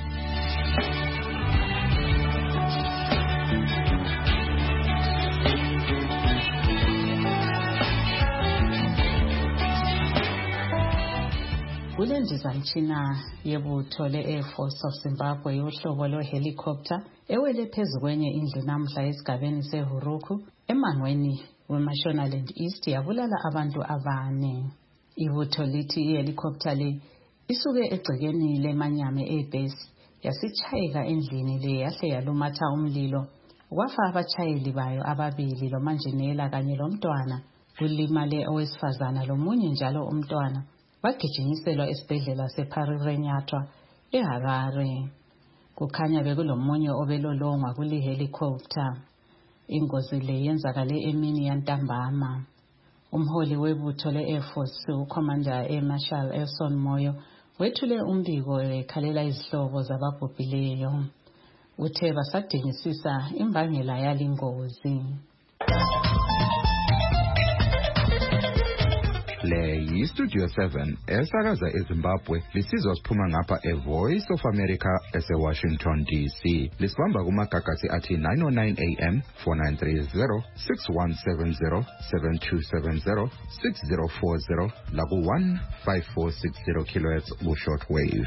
Speaker 4: Kulendizamtshina yebutho le-Air Force of Zimbabwe yohlobo lwe-helicopter ewele phezu kwenye indlu namhla esigabeni seHuruku emangweni weMashonaland East yabulala abantu abane. Ibutho lithi i-helicopter le isuke egcekeni leManyame ebase yasitshayeka endlini le yahle yalumatha umlilo kwafa abatshayeli bayo ababili lomanjinela kanye lomntwana kulimale owesifazana lomunye njalo umntwana bagijinyiselwa esibhedlela seParirenyatwa eHarare. Kukhanya bekulomunye obelolongwa kuli helicopter. Ingozi le yenzakale emini yantambama. Umholi webutho le-Air Force uCommander Air Marshal Elson Moyo wethule umbiko ekhalela izihlobo zababhubhileyo. Uthe basadingisisa imbangela yalingozi.
Speaker 6: Le yiStudio seven esakaza eZimbabwe lisizwa siphuma ngapha eVoice of America eseWashington D C. Lisibamba kumagagasi athi nine oh nine A M, four nine three zero, six one seven zero, seven two seven zero, six zero four zero laku one five four six zero kilohertz ku shortwave.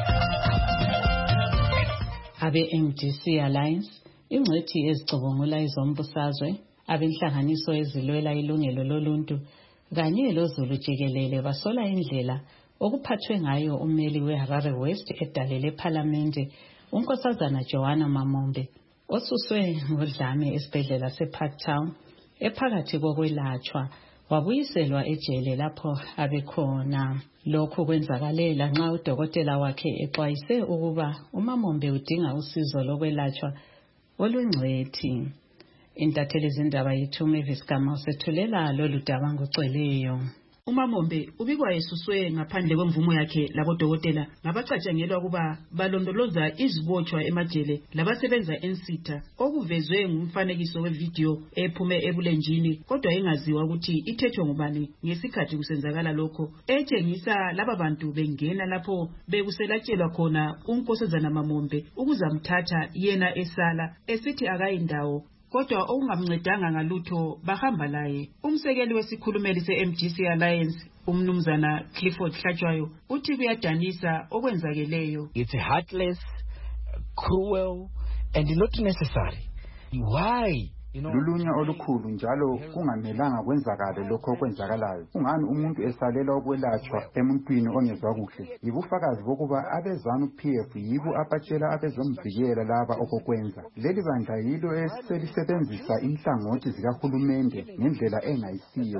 Speaker 4: Abe M D C Alliance ingcwethi ezicubungula izombusazwe abenhlanganiso ezilwela ilungelo loluntu kanye loZulu jikelele basola indlela okuphathwe ngayo ummeli weHarare West edalele eParliament unkosazana Joanna Mamombe osuswe ngodlame esibhedlela seParktown ephakathi kokwelatshwa wabuyiselwa ejele lapho abekhona. Lokhu kwenzakalela nxa udokotela wakhe exwayise ukuba uMamombe udinga usizo lokwelatshwa olwengcwethi. Intatheli zindaba yethu Mavis Gama usethulela lolu daba ngocweleyo.
Speaker 7: uMamombe ubikwa esuswe ngaphandle kwemvumo yakhe labodokotela ngabacatshangelwa kuba balondoloza izibotshwa emajele labasebenza ensitha okuvezwe ngumfanekiso wevideo ephume ebulenjini kodwa engaziwa ukuthi ithethwe ngubani ngesikhathi kusenzakala lokho etshengisa laba bantu bengena lapho bekuselatshelwa khona unkosazana Mamombe ukuzamthatha yena esala esithi akayindawo kodwa okungamncedanga ngalutho bahamba laye. Umsekeli wesikhulumeli se-M D C Alliance umnumzana Clifford Hlatshwayo uthi kuyadanisa okwenzakeleyo.
Speaker 8: It's heartless, cruel and not necessary. Why lulunya olukhulu njalo kungamelanga kwenzakale lokho okwenzakalayo. Kungani umuntu esalela ukwelatshwa emuntwini ongezwa kuhle? Yibufakazi bokuba abezanu P F yibo abatshela abezomvikela laba okokwenza. Leli bandla yilo eselisebenzisa inhlangothi zikahulumende ngendlela engayisiyo.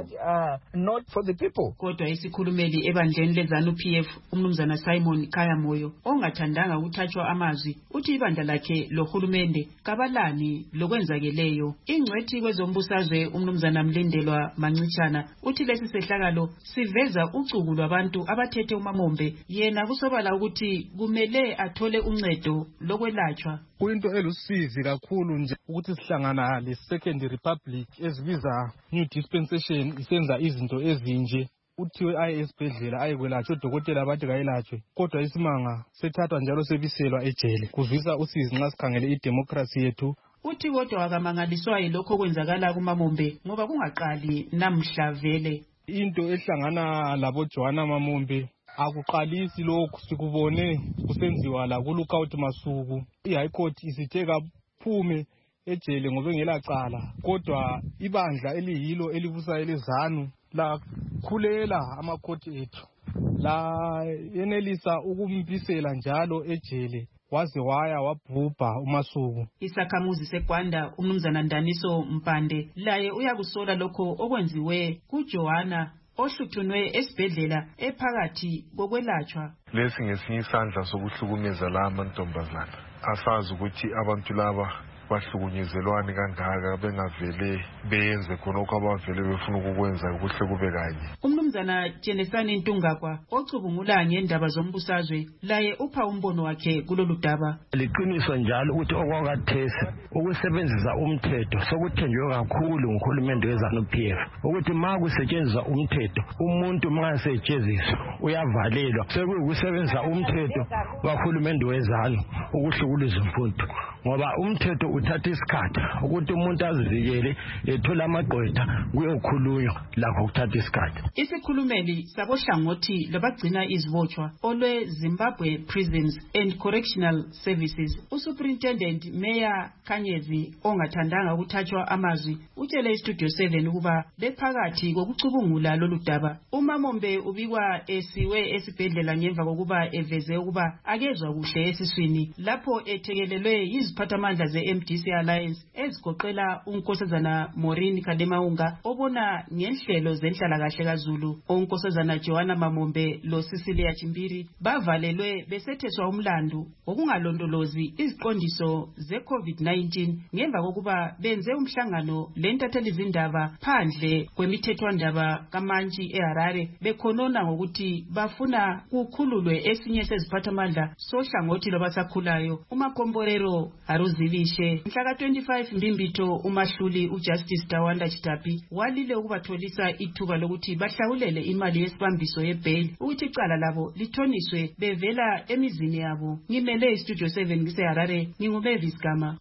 Speaker 7: Kodwa isikhulumeli ebandleni lezanu P F umnumzana Simon Kayamoyo ongathandanga ukuthathwa amazwi uthi ibandla lakhe lohulumende kabalani lokwenzakeleyo. Ingcwethi kwezombusazwe umnumzana Mlindelwa Mancitshana uthi lesi sehlakalo siveza ucuku lwabantu abathethe uMamombe yena kusobala ukuthi kumele athole uncedo lokwelatshwa.
Speaker 3: Kuyinto elusizi kakhulu nje ukuthi sihlangana le Second Republic ezibiza new dispensation isenza izinto ezinje. Uthiwe aye esibhedlela ayekwelatshwa odokotela abathi kayelatshwe kodwa isimanga sethathwa njalo sebiselwa ejele. Kuvisa usizi nxa sikhangele idemocracy yethu.
Speaker 7: Uthi kodwa akamangaliswa yilokho kwenzakala kuMamombe ngoba kungaqali namhla vele.
Speaker 3: Into ehlangana labo Joanna Mamombe akuqalisi lokhu sikubone kusenziwa la ku Lookout Masuku. I-High Court isithe kaphume ejele ngoba engelacala kodwa ibandla eliyilo elibusa elezanu la khulela amakhoti ethu la yenelisa ukumpisela njalo ejele waze waya wabhubha uMasuku.
Speaker 7: Isakhamuzi seGwanda umnumzana Ndaniso Mpande laye uyakusola lokho okwenziwe kuJoanna ohluthunwe esibhedlela ephakathi kokwelatshwa.
Speaker 9: Lesi ngesinye isandla sokuhlukumeza la amantombazana. Asazi ukuthi abantu laba bahlukunyezelwani kangaka bengavele beyenze khonokho abavele befuna ukukwenza kuhle kube kanye.
Speaker 7: Umnumzana Jenesani Ntungakwa ocubungula ngendaba zombusazwe laye upha umbono wakhe kulolu daba.
Speaker 10: Liqiniswa njalo ukuthi okwakathesi ukusebenzisa umthetho sokuthenjwe kakhulu nguhulumende wezanu P F ukuthi ma kusetshenziswa umthetho umuntu mangasetshenziswa uyavalelwa sekuyikusebenzisa umthetho wahulumende wezanu ukuhlukuluza umfundo ngoba umthetho uthatha isikhathi ukuthi umuntu azivikele ethola amagqwetha kuyokhulunywa lakho ukuthatha isikhathi.
Speaker 7: Isikhulumeli sabohlangothi labagcina izibotshwa olwe Zimbabwe Prisons and Correctional Services uSuperintendent Meya Kanyezi ongathandanga ukuthathwa amazwi utshele iStudio seven ukuba bephakathi kokucubungula lolu daba. uMamombe ubikwa esiwe esibhedlela ngemva kokuba eveze ukuba akezwa kuhle esiswini lapho ethekelelwe yiziphathamandla ze-M D C Alliance ezigoqela unkosazana Maureen Kademaunga obona ngenhlelo zenhlalakahle kaZulu, unkosazana Joanna Mamombe lo Cecilia Chimbiri bavalelwe besetheswa umlandu okungalondolozi iziqondiso ze-COVID nineteen ngemva kokuba benze umhlangano lentatheli izindaba phandle kwemithethwandaba kaMantshi eHarare bekhonona ngokuthi bafuna kukhululwe esinye seziphathamandla sohlangothi lwabasakhulayo uMakomborero Aruzivishe. Mhlaka twenty-five Mbimbitho uMahluli uJustice Tawanda Chitapi walile ukubatholisa ithuba lokuthi bahlawulele imali yesibambiso yebail ukuthi icala labo lithoniswe bevela emizini yabo. Ngimele iStudio seven ngiseHarare nginguBevis Gama.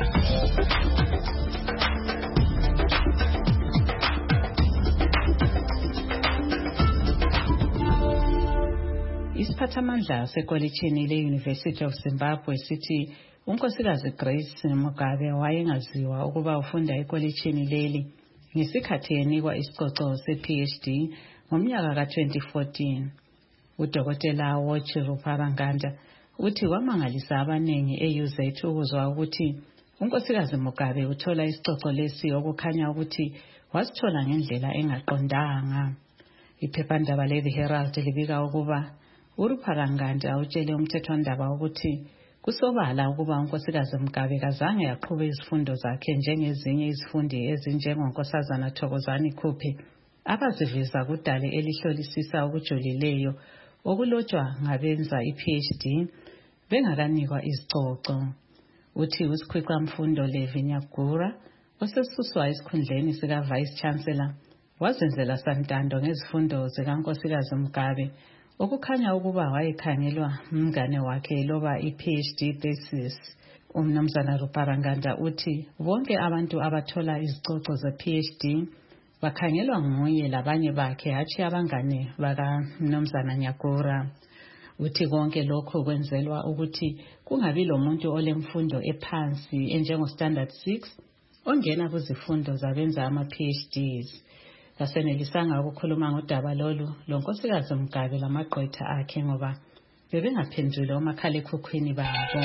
Speaker 4: Isiphathamandla sekolitshini le-University of Zimbabwe sithi unkosikazi Grace Mugabe wayengaziwa ukuba ufunda ekolitshini leli ngesikhathi enikwa isicoco se-P H D ngomnyaka ka twenty fourteen. Udokotela Wochiru Paranganda uthi wamangalisa abanengi e-U Z ukuzwa ukuthi unkosikazi Mugabe uthola isicoco lesi okukhanya ukuthi wasithola ngendlela engaqondanga. Iphephandaba le-The Herald libika ukuba uRupharanganda utshele umthethwandaba ukuthi kusobala ukuba unkosikazi Mugabe kazange yaqhubeka izifundo zakhe njengezinye izifundi ezinjengonkosazana Thokozani Khuphe abaziveza kudale elihlolisisa okujulileyo okulotshwa ngabenza i-P H D bengakanikwa izicoco. Uthi usikhwica mfundo Levi Nyagura osesuswa esikhundleni sika Vice Chancellor wazenzela santando ngezifundo zikankosikazi Mugabe okukhanya ukuba wayekhangelwa umngane wakhe loba i-P H D thesis. Umnumzana Ruparanganda uthi bonke abantu abathola izicoco ze-P H D bakhangelwa nguye labanye bakhe hatshi abangane bakamnumzana Nyagura. Uthi konke lokho kwenzelwa ukuthi kungabi lo muntu olemfundo ephansi enjengo standard six ongena kuzifundo zabenza ama-PhDs. Kasenelisanga ukukhuluma ngodaba lolu lonkosikazi Mugabe lamagqwetha akhe ngoba bebengaphendule omakhalekhukhwini babo.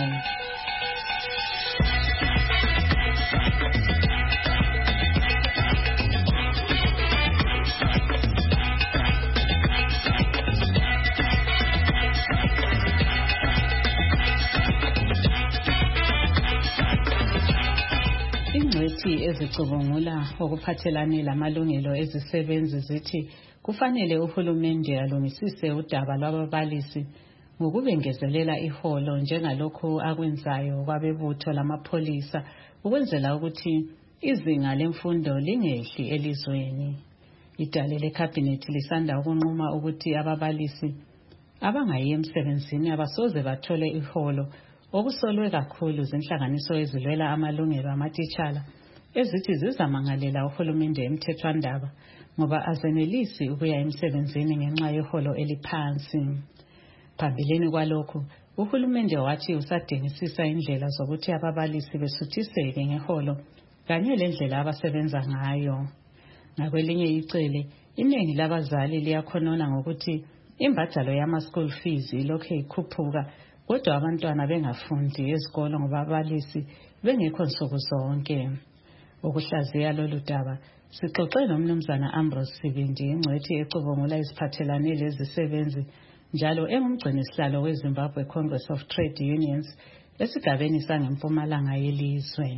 Speaker 4: Ingcwethi ezicubungula okuphathelane lamalungelo ezisebenzi zithi kufanele uhulumende alungisise udaba lwababalisi ngokubengezelela iholo njengalokhu akwenzayo kwabebutho lamapholisa ukwenzela ukuthi izinga lemfundo lingehli elizweni. Idale lekhabhinethi lisanda ukunquma ukuthi ababalisi abangayi emsebenzini abasoze bathole iholo, okusolwe kakhulu zinhlanganiso ezilwela amalungelo amatitshala ezithi zizamangalela uhulumende emthethwandaba ngoba azenelisi ukuya emsebenzini ngenxa yeholo eliphansi. Phambilini kwalokhu, uhulumende wathi usadingisisa indlela zokuthi ababalisi besuthiseke ngeholo kanye lendlela abasebenza ngayo. Ngakwelinye icele, iningi labazali liyakhonona ngokuthi imbadalo yama-school fees ilokhu ikhuphuka kodwa abantwana bengafundi ezikolo ngoba ababalisi bengekho nsuku zonke. Ukuhlaziya lolu daba sixoxe nomnumzana Ambrose Sibindi, ingcwethi ecubungula iziphathelane lezisebenzi njalo engumgcinisihlalo weZimbabwe Congress of Trade Unions esigabeni sangempumalanga yelizwe.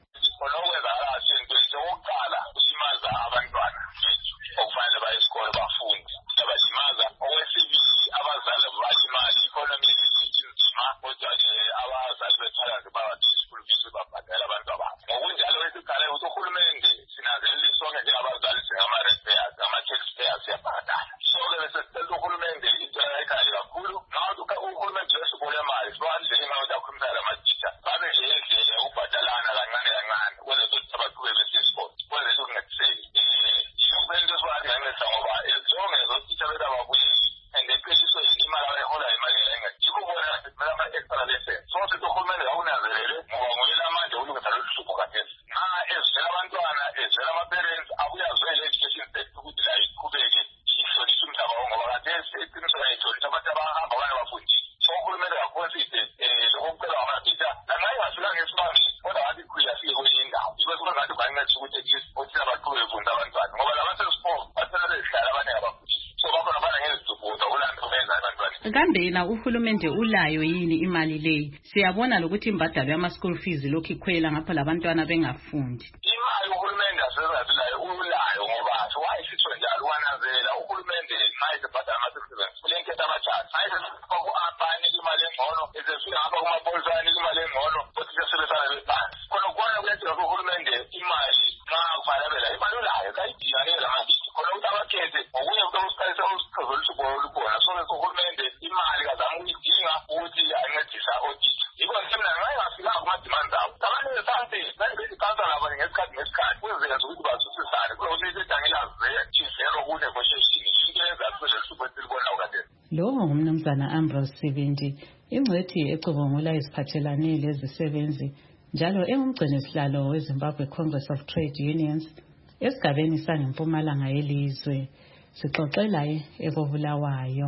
Speaker 4: Kambe na uhulumende ulayo yini imali leyi? Siyabona lokuthi imbadalo yama-school fees lokhu ikhwela ngapha labantwana bengafundi.
Speaker 11: Imali uhulumende asebenzayo ulayo ngoba wayisitho njalo wanazela uhulumende manje bhadala ama-citizens kulenketha abajali. Ayisifika ku-abani imali engcono, ezefika ngapha kumapolisani imali engcono, futhi sesebenzana lebhansi. Khona kona kuyadinga uhulumende imali nxa kufanele imali ulayo kayidinga ngelamabili. Khona ukuthi abakhethe ngokunye kuthi ukusiqalisa usiqhozolusuku olubona. So uhulumende imali kazama ukuyidinga ukuthi ancedisa otitha. Yiko nje mina ngayafika kuma-demands abo. Abantu besanti bengikansa labo ngesikhathi ngesikhathi kwenzeka ukuthi bazwisisane. Kulokuthi idangelaze izero ku-negotiation into eyenzayo lesuku esilibona ukade.
Speaker 4: Lo ngumnumzana Ambrose Sibindi, ingcwethi ecubungula iziphathelane lezisebenzi njalo engumgcinisihlalo weZimbabwe Congress of Trade Unions esigabeni sangempumalanga yelizwe. Sixoxela ekobulawayo.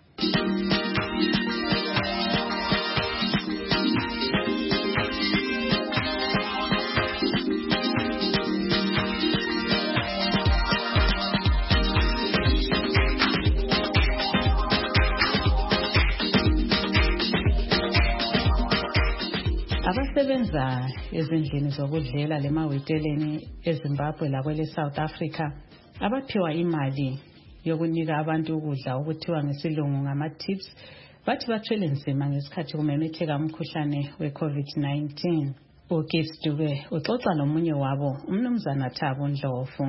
Speaker 4: Abasebenza ezindlini zokudlela lemaweteleni eZimbabwe lakwele South Africa abaphiwa imali yokunika abantu ukudla okuthiwa ngesilungu ngama-tips bathi bathwele nzima ngesikhathi kumemetheka umkhuhlane we-COVID nineteen. uGibbs Dube uxoxa nomunye wabo, umnumzana Thabo Ndlovu.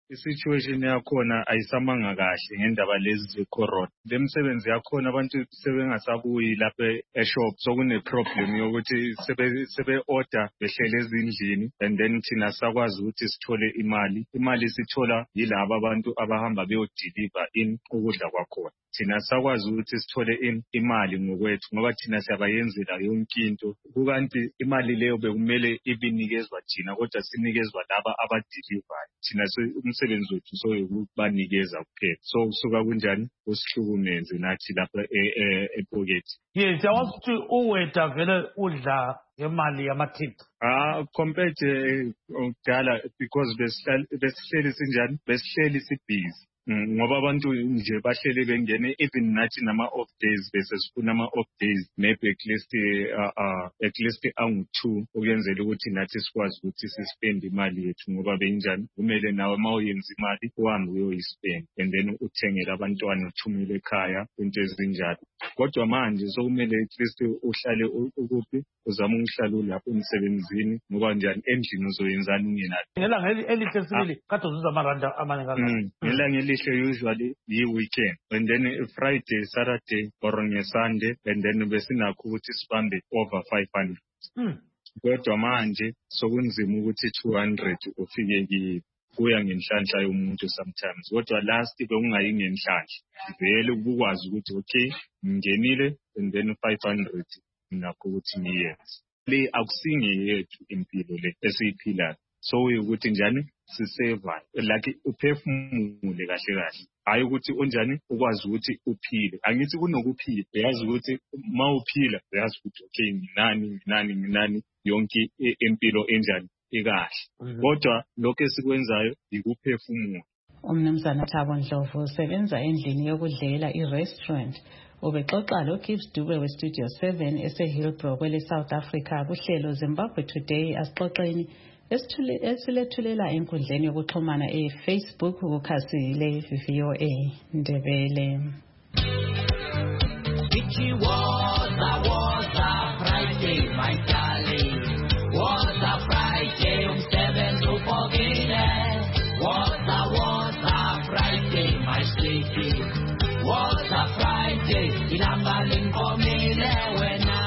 Speaker 12: i-situation yakhona ayisamanga kahle ngendaba lezi ze-corona. Le msebenzi yakhona abantu sebengasabuyi lapha e-shop, so kune-problem yokuthi sebe-order behlele ezindlini, and then thina sakwazi ukuthi sithole imali. Imali sithola yilaba abantu abahamba beyodeliver in ukudla kwakhona. Thina sakwazi ukuthi sithole in imali ngokwethu ngoba thina siyabayenzela yonke into. Kukanti imali leyo bekumele ibinikezwa thina kodwa sinikezwa laba abadeliver. Thina umsebenzi wethu soyokubanikeza kuphela. So kusuka kunjani usihlukumeze nathi lapha epocket.
Speaker 2: Yes, I want to uweta vele udla ngemali yamathip.
Speaker 12: Ah, compared to ukudala because besihleli sinjani, besihleli sibhizi. Ngoba abantu nje bahlele bengene even nathi nama off days bese sifuna ama off days maybe at least uh, uh, at least angu two ukuyenzela ukuthi nathi sikwazi ukuthi sispend imali yethu ngoba benjani kumele nawe mawuyenza imali uhambe uyoyispend and then uthengele abantwana uthumele ekhaya into ezinjalo. Kodwa manje sokumele at least uhlale ukuphi uzama ukuhlala lapho emsebenzini ngoba njani endlini uzoyenzana ungenalo.
Speaker 2: Ngelanga elihle sibili kade uzuza amaranda amaningi kakhulu.
Speaker 12: Ngelanga usually yi weekend and then Friday, Saturday or on Sunday and then besinakho ukuthi sibambe over five hundred. Kodwa manje sokunzima ukuthi two hundred ufike ki kuya ngenhlanhla yomuntu sometimes. Kodwa last bekungayi ngenhlanhla. Vele ukwazi ukuthi okay ngingenile and then five hundred nakho ukuthi ngiyenze. Le akusingi yethu impilo le esiyiphilayo. So ukuthi njani siseva like uphefumule kahle kahle. Hayi ukuthi onjani ukwazi ukuthi uphile. Angithi kunokuphila uyazi ukuthi mawuphila uyazi ukuthi okay nginani nginani nginani yonke impilo enjani ekahle. Kodwa lokho esikwenzayo ikuphefumula.
Speaker 4: Umnumzana Thabo Ndlovu usebenza endlini yokudlela i-restaurant. Ubexoxa lo Gibbs Dube we Studio seven ese Hillbrow kwele South Africa kuhlelo Zimbabwe Today asixoxeni esilethulela enkundleni yokuxhumana e-Facebook kukhasi le-V O A Ndebele.
Speaker 13: It was a was a Friday, my darling. Was a Friday, um seven to forget. Was a was a Friday, my sweetie. Was a Friday, inambalin komile wena.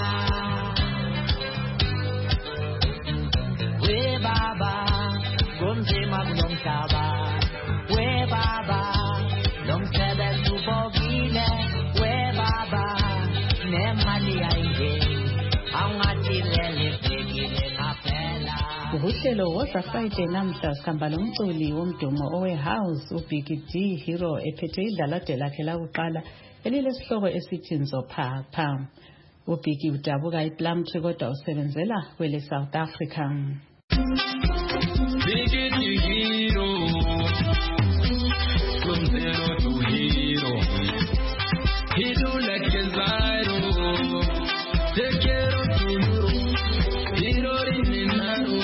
Speaker 13: We baba, kunzima kulomhlaba. We baba, lomsebenzi ubogile. We baba, nemali ayingeni. Awungathilele bhekile ngaphela.
Speaker 4: Uhlelo woza Friday namhla sikhamba lomculi womdumo owe-house uBiggy D Hero ephethe idlalade lakhe lakuqala elilesihloko esithi Nzophapha. uBiggy udabuka ePlumtree kodwa usebenzela kwele South Africa.
Speaker 13: Biggy D Hero, from zero to hero. He do like a Zairo, take care of you. Hero in the narrow.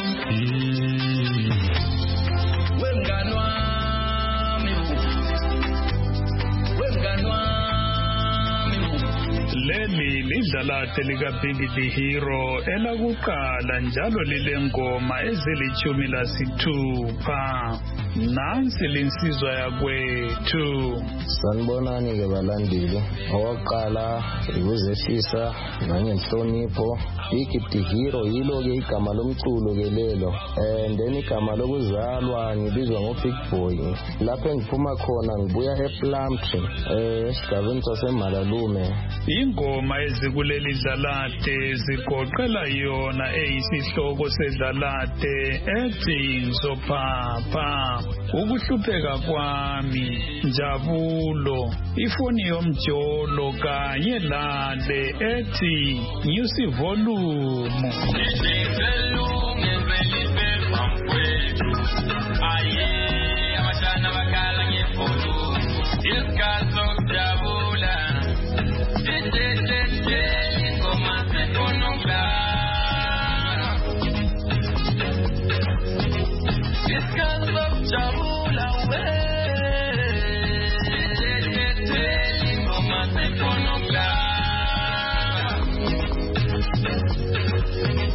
Speaker 14: Leli lidlalade likaBiggy D Hero elakuqala njalo lilengoma ezilithumi lasithupha. Nansi linsizwa yakwethu.
Speaker 15: Sanibonani ke balandeli. Oqala ukuzehlisa nangenhlonipho. Biggy D Hero yilo ke igama lomculo ke lelo. And then igama lokuzalwa ngibizwa ngo Big Boy. Lapho engiphuma khona ngibuya ePlumtree eh esigabeni saseMalalume.
Speaker 14: Ingoma ezikuleli dlalade zigoqela yona eyisihloko sedlalade ethi Nzophapha. Ukuhlupheka kwami, Njabulo, ifoni yomjolo kanye lale ethi Nyusi Volume.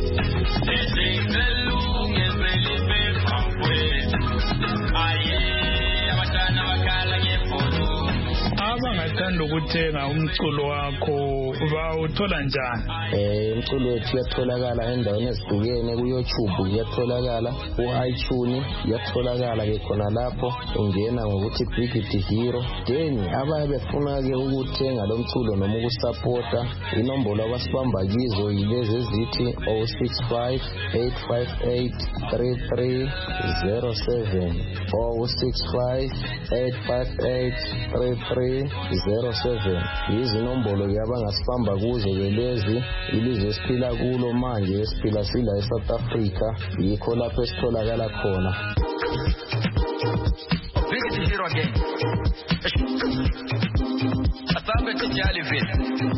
Speaker 13: Yeah.
Speaker 14: ukuthenga umculo wakho bawuthola njani?
Speaker 15: Eh umculo wethu uyatholakala endaweni ezihlukene ku-YouTube, uyatholakala ku-iTunes, uyatholakala ke khona lapho ungena ngokuthi Big Hero. Then abaye befuna ke ukuthenga lo mculo noma ukusupporta, inombolo abasibamba kizo yilezi ezithi zero six five eight five eight three three zero seven zero six five eight five eight three three zero seven. Izinombolo ke abangasibamba kuzo ke lezi, ilizwe esiphila kulo manje esiphila sila eSouth Africa, yikho lapho esitholakala khona.
Speaker 16: Big Hero again. Asambe tijali vile.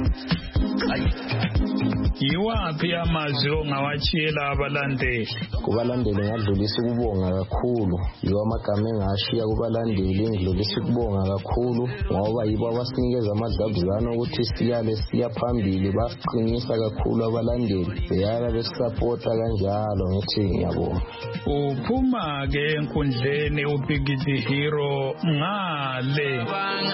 Speaker 14: Yiwaphi amazwi ongawatshiyela abalandeli?
Speaker 15: Kubalandeli ngadlulisa ukubonga kakhulu, yiwo amagama engashiya kubalandeli, ngidlulisa ukubonga kakhulu ngoba yibo abasinikeza amadlabuzane ukuthi siyale siya phambili, basiqinisa kakhulu abalandeli, beyala besisapota kanjalo. Ngithi ngiyabonga.
Speaker 14: Uphuma ke enkundleni uBig Hero ngale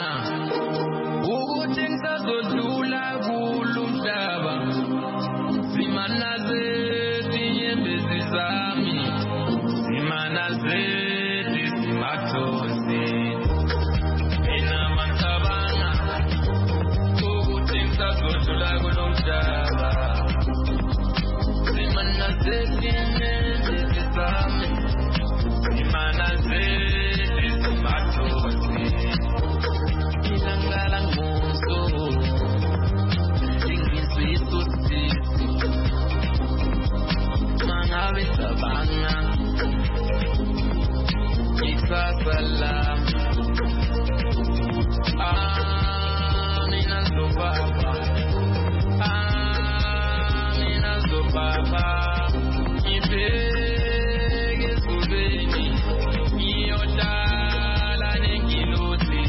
Speaker 16: ukuthi ngisazodlula kulumhlaba, simana zethi inyembezi zami, simana zethi simathozi, mina mantabana ukuthi ngisazodlula kulumhlaba, simana zethi inyembezi zami, simana zethi simathozi, ilangala ngoso ingisiso sisi mangabe sabana ikasala amina zobaba amina zobaba ibeke zubeni iyodala nengiloti.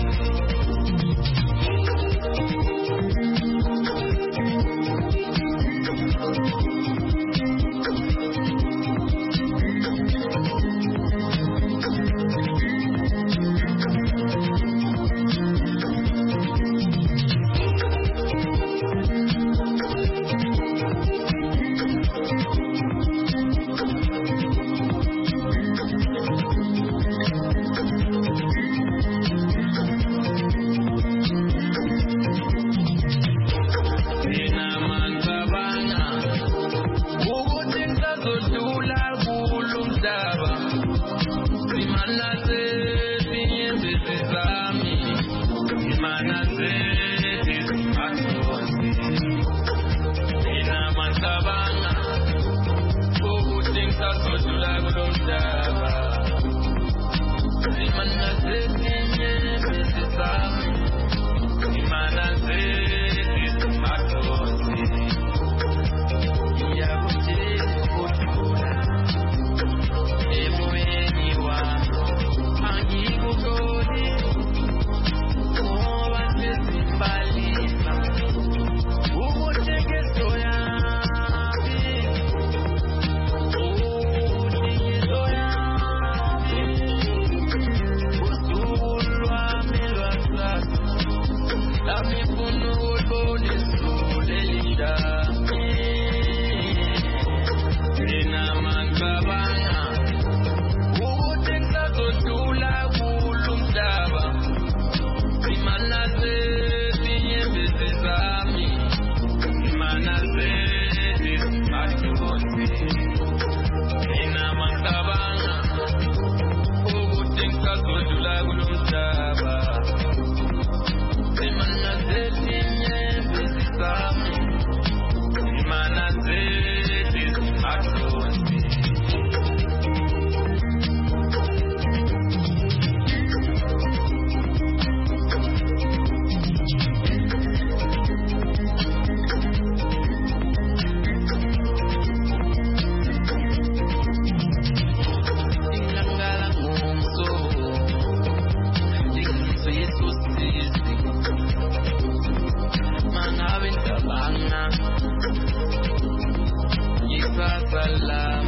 Speaker 16: salam.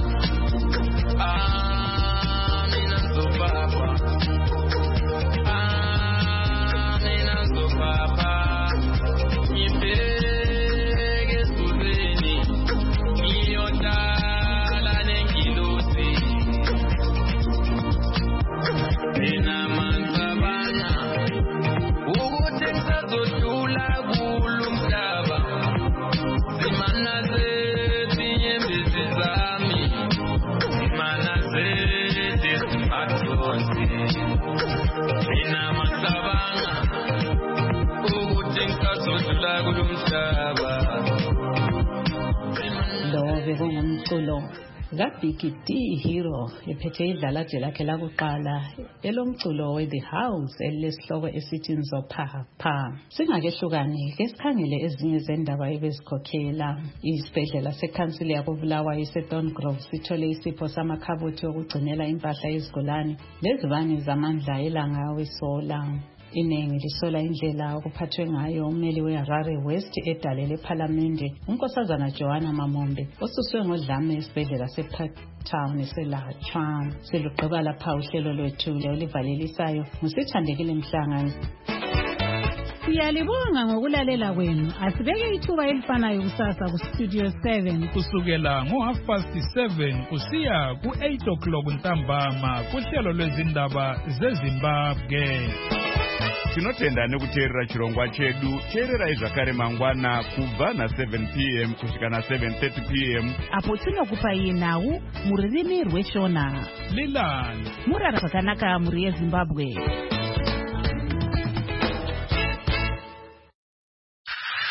Speaker 16: Amina Zubaba. Amina Zubaba. kulumhlaba.
Speaker 4: Lo bekungumculo kaBiggy D Hero ephethe idlalaje lakhe lakuqala elomculo we-The House elesihloko esithi Nzophapha. Singakehlukani ke sikhangele ezinye zendaba ebezikhokhela. Isibhedlela sekhansili yakoBulawayo iseThorn Grove sithole isipho samakhabothi okugcinela impahla yezigulane lezibani zamandla elangawe sola. Iningi lisola indlela okuphathwe ngayo ummeli weHarare West edale lePhalamende unkosazana Joanna Mamombe osuswe ngodlame esibhedlela seParktown eselatshwa. Siluqheba lapha uhlelo lwethu olivalelisayo ngusithandekile Mhlanga.
Speaker 1: Siyalibonga ngokulalela kwenu. Asibeke ithuba elifanayo kusasa ku Studio seven
Speaker 14: kusukela ngo half past seven kusiya ku eight o'clock ntambama kuhlelo lwezindaba zeZimbabwe.
Speaker 17: Tinotenda nekuteerera chirongwa chedu. Teererai zvakare mangwana kubva na seven p m kusvika na seven thirty p m
Speaker 1: apo tinokupai nhau mururimi rweshona.
Speaker 14: Lilani
Speaker 1: Murara zvakanaka muri yeZimbabwe.